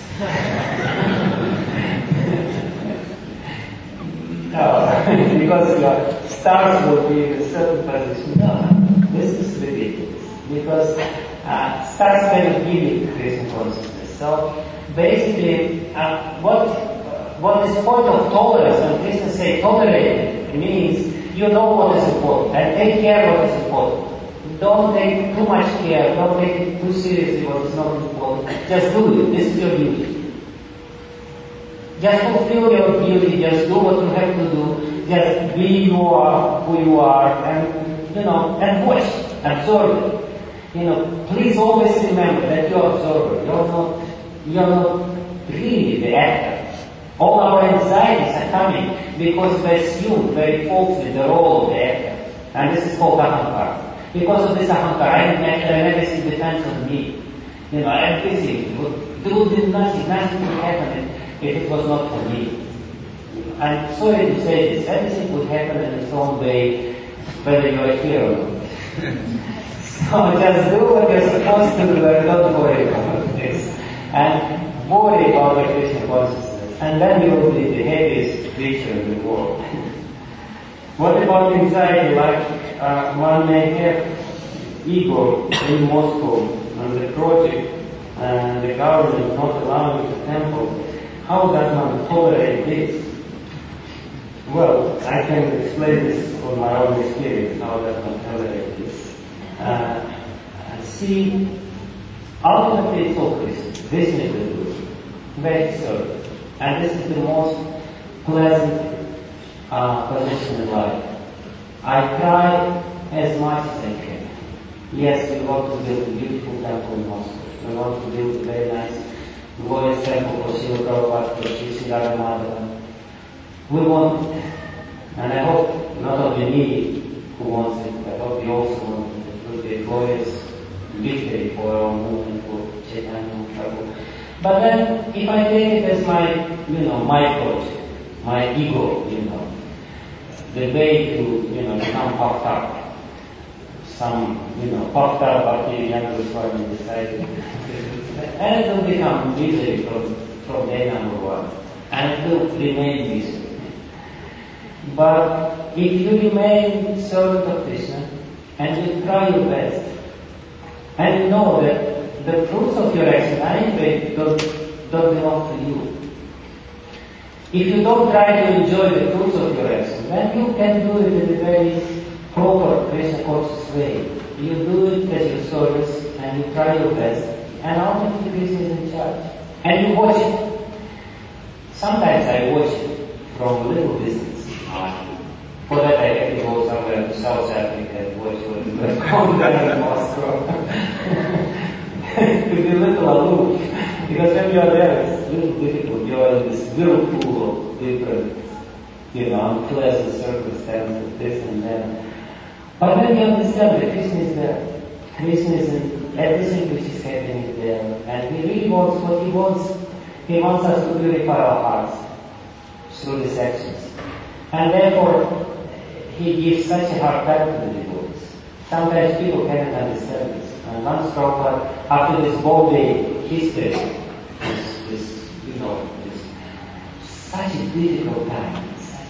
S1: No, because your stars will be in a certain position. No, this is ridiculous. Because stars cannot give you Krishna consciousness. So basically, what what this point of tolerance, when Krishna say tolerate, means you know what is important and take care what is important. Don't take too much care, don't take it too seriously what is not important. Just do it. This is your duty. Just fulfill your duty, just do what you have to do, just be who you are, and and watch, observe it. Please always remember that you're observer. You're not really the actor. All our anxieties are coming because we assume very falsely the role of the actor. And this is called ahankara. Because of this ahankara, I'm an actor and everything depends on me. I'm busy. Nothing would happen if it was not for me. I'm sorry to say this, everything would happen in its own way, whether you're here or not. So just do what you're supposed to do and don't worry about this. And worry about the Krishna consciousness. And then you will be the happiest creature in the world. What about anxiety? Like one may have ego in Moscow on the project and the government not allowing the temple. How does one tolerate this? Well, I can explain this from my own experience, how does one tolerate this. See, ultimately it's all Krishna. Krishna is the Guru. Very certain. And this is the most pleasant position in life. I try as much as I can. Yes, we want to build a beautiful temple in Moscow. We want to build a very nice, glorious temple for Srila Prabhupada, for Sri Radha Madhava. We want it. And I hope not only me who wants it, I hope you also want it. It will be a glorious victory for our movement, for Chaitanya Prabhu. But then, if I take it as my, my project, my ego, the way to, become puffed up, some, puffed up Bhakti Yoga Swami decided, and it will become misery from day number one, and it will remain misery. But if you remain servant of Krishna, and you try your best, and you know that the fruits of your action anyway don't belong to you. If you don't try to enjoy the fruits of your action, then you can do it in a very proper Krishna conscious way. You do it as your service, and you try your best, and ultimately Krishna is in charge. And you watch it. Sometimes I watch it from a little distance. For that I have to go somewhere to South Africa and watch what is going on in Moscow. To be a little aloof. Because when you are there, it's a little difficult. You are in this whirlpool of different, unpleasant circumstances, this and that. But when you understand that Krishna is there, Krishna is in everything which is happening there, and He really wants what He wants. He wants us to purify our hearts through these actions. And therefore, He gives such a hard time to the devotees. Sometimes people cannot understand this. And once Prabhupada, after this body history, this such a difficult time.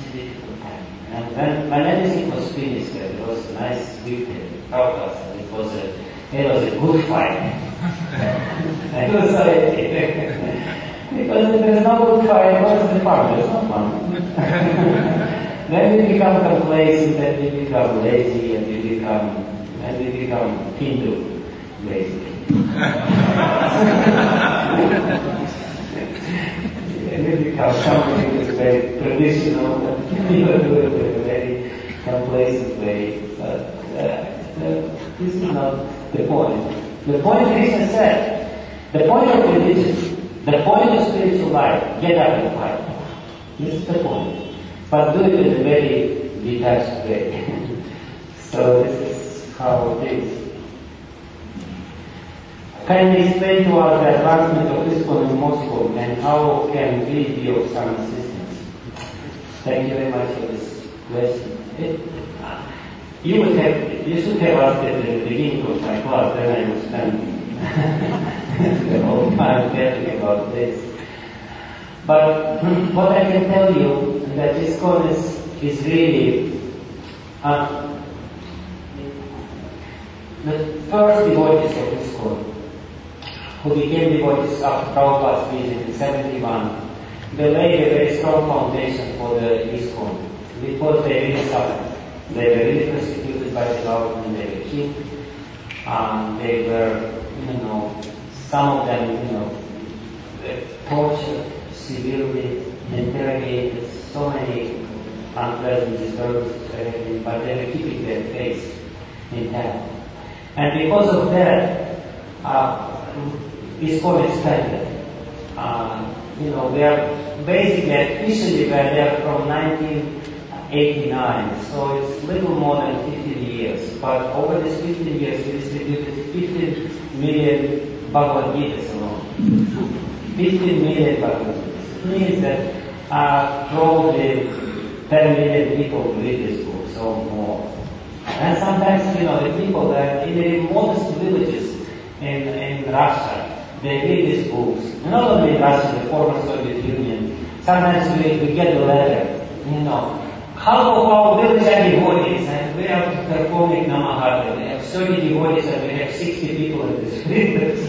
S1: And when everything was finished, it was a nice victory. Prabhupada said it was a good fight. And he was so happy. Because if there's no good fight, what's the fun? There's no fun. Then we become complacent, then we become lazy, and we become Hindu, basically. And we become something that's very traditional, and we do it in a very complacent way. But this is not the point. The point Krishna said, the point of religion, the point of spiritual life, get up and fight. This is the point. But do it in a very detached way. So this is how it is. Can you explain to us the advancement of ISKCON in Moscow and how can we be of some assistance? Thank you very much for this question. You should have asked at the beginning of my class, then I would spend the whole time talking about this. But what I can tell you that ISKCON is really the first devotees of ISKCON who became devotees after Prabhupada's visit in 71. they laid a very strong foundation for the ISKCON because they really suffered. They were really persecuted by the government, they were killed, they were, some of them, tortured, severely interrogated, so many unpleasant disturbances, but they were keeping their faith intact. And because of that, ISKCON expanded. They are basically officially there from 1989, so it's little more than 15 years. But over these 15 years, we distributed 15 million Bhagavad Gitas alone. 15 million Bhagavad Gitas. It means that probably 10 million people read this book, so more. And sometimes, the people that in the remotest villages in Russia, they read these books. Not only in Russia, the former Soviet Union. Sometimes we get a letter, half of our village are devotees, and we are performing Namaharta. We have 30 devotees, and we have 60 people in this village.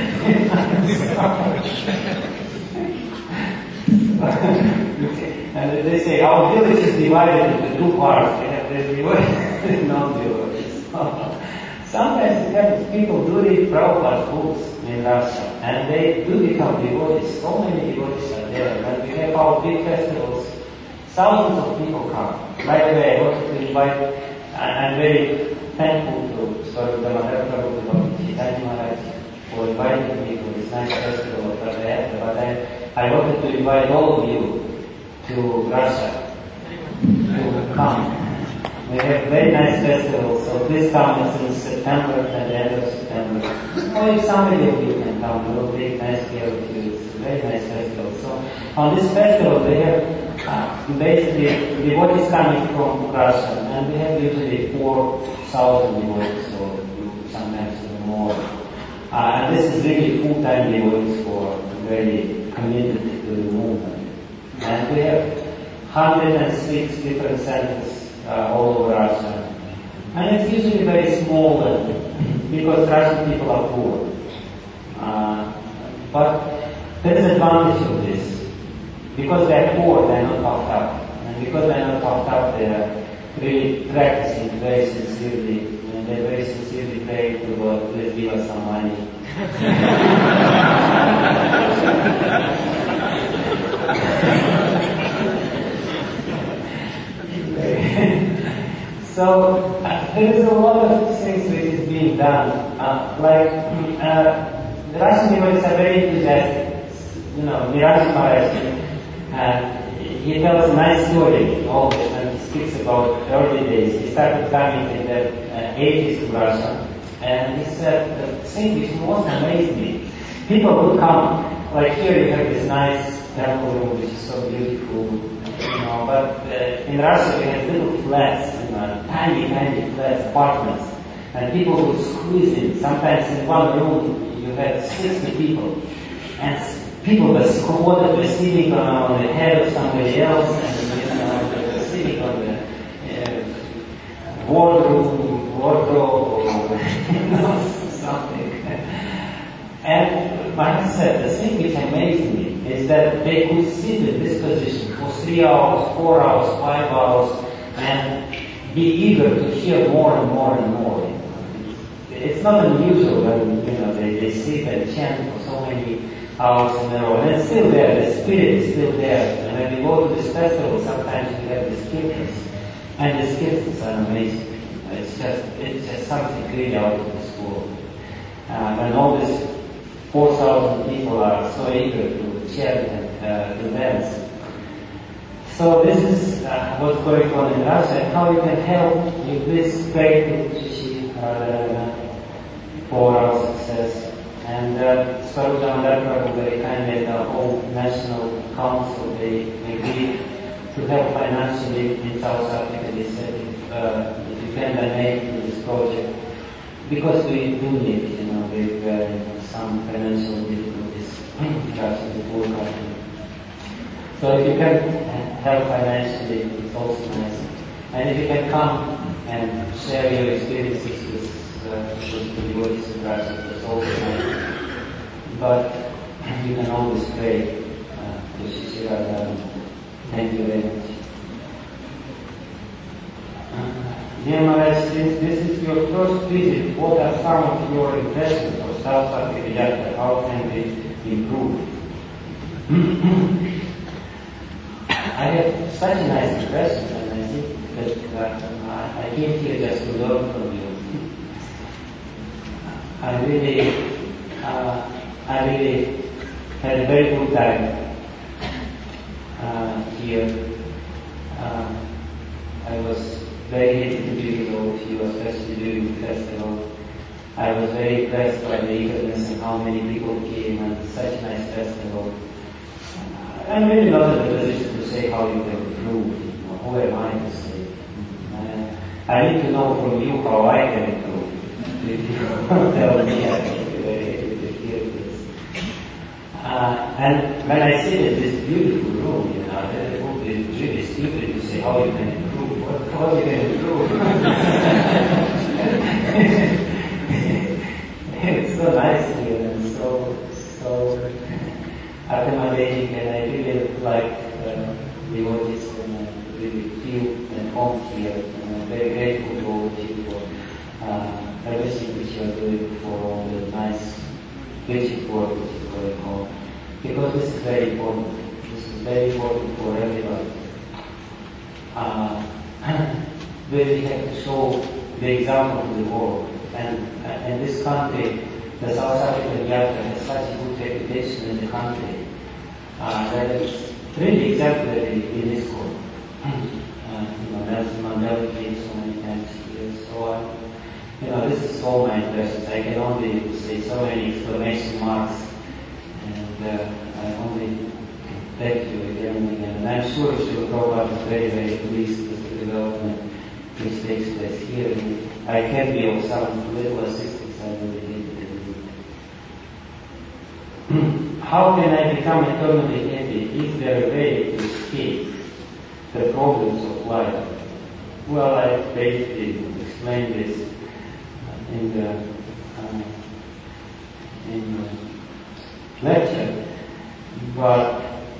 S1: And they say our village is divided into two parts. We have the devotees and non-devotees. Sometimes people do read Prabhupada's books in Russia, and they do become devotees. So many devotees are there. When we have our big festivals, thousands of people come. By the way, I wanted to invite, I'm very thankful to Swami Damodar Prabhu, Chaitanya Maharaj, for inviting me to this nice festival of Radha. But I wanted to invite all of you to Russia to come. We have very nice festivals, so please come. It's in September, at the end of September. Or if somebody of you can come, we'll take nice care of you. It's a very nice festival. So on this festival, they have basically devotees coming from Russia, and we have usually 4,000 devotees, or sometimes even more. And this is really full-time devotees who are very committed to the movement. And we have 106 different centers all over Russia. And it's usually very small because Russian people are poor. But there is advantage of this. Because they are poor, they are not puffed up. And because they are not puffed up, they are really practicing very sincerely. And they very sincerely pray to God, please give us some money. So there is a lot of things which is being done. The Russian devotees are very enthusiastic. Niraj Maharaj, he tells a nice story always when he speaks about early days. He started coming in the 80s to Russia, and he said the thing which most amazed me, people would come, like here you have this nice temple room which is so beautiful, but in Russia we have little flats, tiny flats, apartments, and people would squeeze in. Sometimes in one room you had 60 people, and people were squatted, were sitting on the head of somebody else, and they were sitting on the wardrobe, or something. And Maharaj said, the thing which amazed me is that they could sit in this position for 3 hours, 4 hours, 5 hours, and be eager to hear more and more and more. It's not unusual when they sit and chant for so many hours in a row, and it's still there. The spirit is still there. And when we go to this festival, sometimes we have these kirtans, and these kirtans are amazing. It's just something really out of this world. And all these 4,000 people are so eager to chant and to dance. So this is what's going on in Russia, and how you can help. You please pray to Shri for our success. And Swarup Damodar Prabhu very kindly, the whole national council, they agreed to help financially in South Africa. They said if you can donate to this project, because we do need, with some financial difficulties in the poor country. So if you can help financially, it's also nice. And if you can come and share your experiences with the devotees in Russia, it's also nice. But you can always pray Thank you very much. Dear Maharaj, since this is your first visit, what are some of your impressions of Saraswati Vidyata? How can we improve? I have such a nice impression, and I think that I came here just to learn from you. I really had a very good time here. I was very happy to be with all of you, especially during the festival. I was very impressed by the eagerness and how many people came, and such a nice festival. I'm really not in a position to say how you can improve. Who am I to say? I need to know from you how I can improve. If you tell me, I will be very happy to hear this. And when I sit in this beautiful room, it would be really stupid to say how you can improve. How you can improve? It's so nice here and so accommodating, and I really like the audience, and I really feel at home here, and I'm very grateful to all of you for everything which you are doing, for all the nice basic work which is going on, because this is very important. This is very important for everybody. We have to show the example to the world, and in this country, the South African Yatra has such a good reputation in the country that it's really exemplary in this court. Nelson Mandela came so many times here, so this is all my impressions. I can only say so many exclamation marks, and I only thank you again and again. And I'm sure Srila Prabhupada is very, very pleased with the development which takes place here. And I can be of some little assistance, I really need to do. How can I become eternally happy? Is there a way to escape the problems of life? Well, I basically explained this in the lecture, but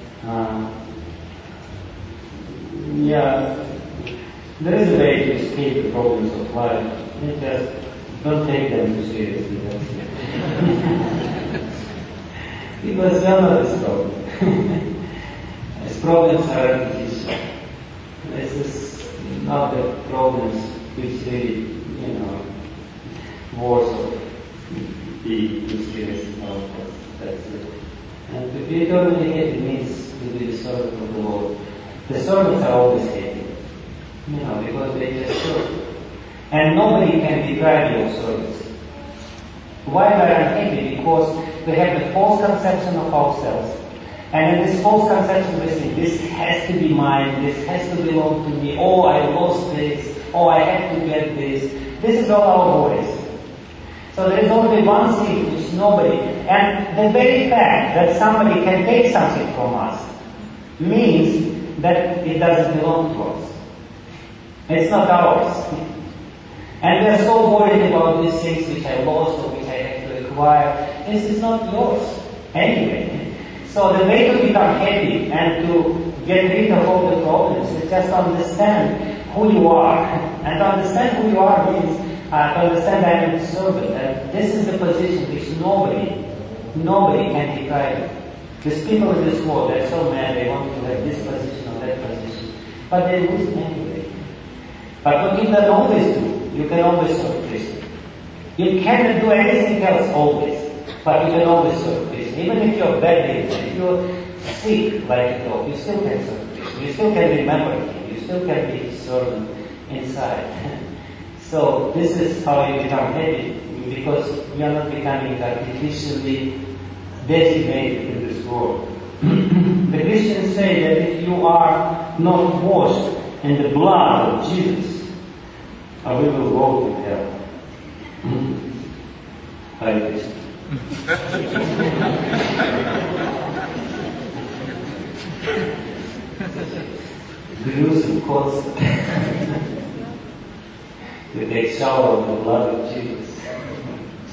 S1: there is a way to escape the problems of life. You just don't take them too seriously. Because they are not this problem. These problems are artificial. This is not the problems which really, wars of being mysterious about us. That's it. And to be eternally happy means to be the servant of the Lord. The servants are always happy, because they just serve. And nobody can deprive you of service. Why are they unhappy? Because we have the false conception of ourselves. And in this false conception we think, this has to be mine, this has to belong to me, oh, I lost this, oh, I have to get this. This is all our voice. So there is only one thing which nobody, and the very fact that somebody can take something from us means that it doesn't belong to us. It's not ours. And we are so worried about these things which I lost or which I have to acquire. This is not yours anyway. So the way to become happy and to get rid of all the problems is just to understand who you are. And to understand who you are means to understand I am a servant. And this is the position which nobody can deprive you. These people in this world, they're so mad, they want to have this position or that position. But they lose anyway. But what you can always do, you can always serve Krishna. You cannot do anything else always, but you can always serve Krishna. Even if you're badly, if you're sick like a dog, you still can serve Krishna. You still can remember Him. You still can be His servant inside. So this is how you become happy, because you are not becoming artificially designated in this world. The Christians say that if you are not washed in the blood of Jesus, we will go to hell. Hare Krishna. Gruesome concept. To take shower of the blood of Jesus.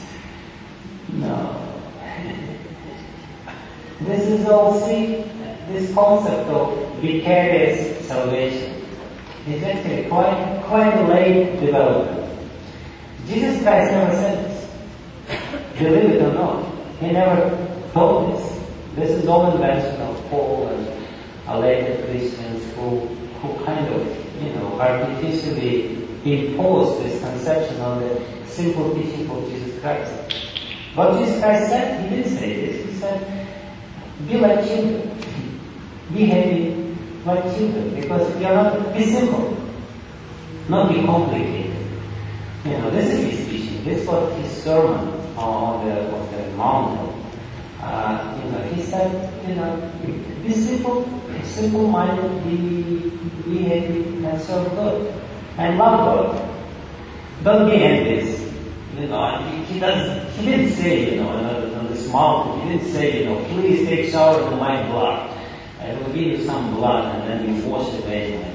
S1: No. This is all, see, this concept of vicarious salvation is actually quite a late development. Jesus Christ never said this. Believe it or not, he never told this. This is all invention of Paul and later Christians who kind of, artificially imposed this conception on the simple teaching of Jesus Christ. But Jesus Christ said, he didn't say this, he said, be like children. Be happy like children, because you are not, be simple, not be complicated. This is his teaching. This was his sermon on the mountain. He said, be simple-minded, be happy, and serve God, and love God. Don't be envious. He didn't say, on this mountain, he didn't say, please take shower in my blood. I will give you some blood, and then you wash away my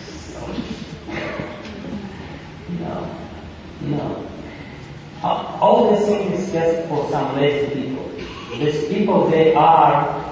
S1: all these things is just for some lazy people. These people, they are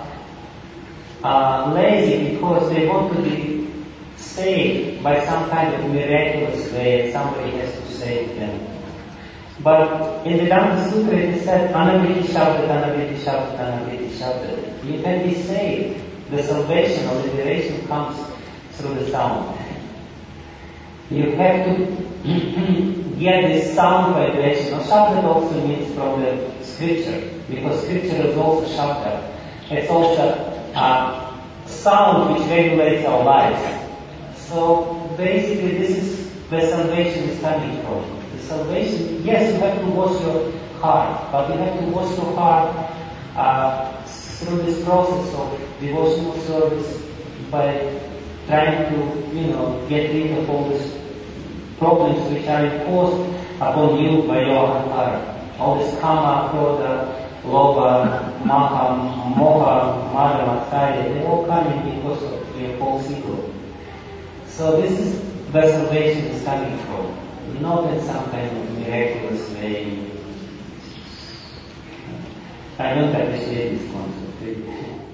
S1: lazy because they want to be saved by some kind of miraculous way. Somebody has to save them. But in the Dhamma Sutra it said, Anabriti Shabda, Anabriti Shabda, Anabriti Shabda. You can be saved. The salvation or liberation comes through the sound. You have to get this sound vibration. Now, Shabda also means from the scripture, because scripture is also Shabda. It's also sound which regulates our lives. So basically this is where salvation is coming from. The salvation, yes, you have to wash your heart, but you have to wash your heart through this process of devotional service by trying to, get rid of all these problems which are imposed upon you by your ahankara. All this kama, krodha, lobha, maha, moha, mada, matsaya, they all coming because of your false ego. So this is where salvation is coming from. Not in some kind of miraculous way. I don't appreciate this concept.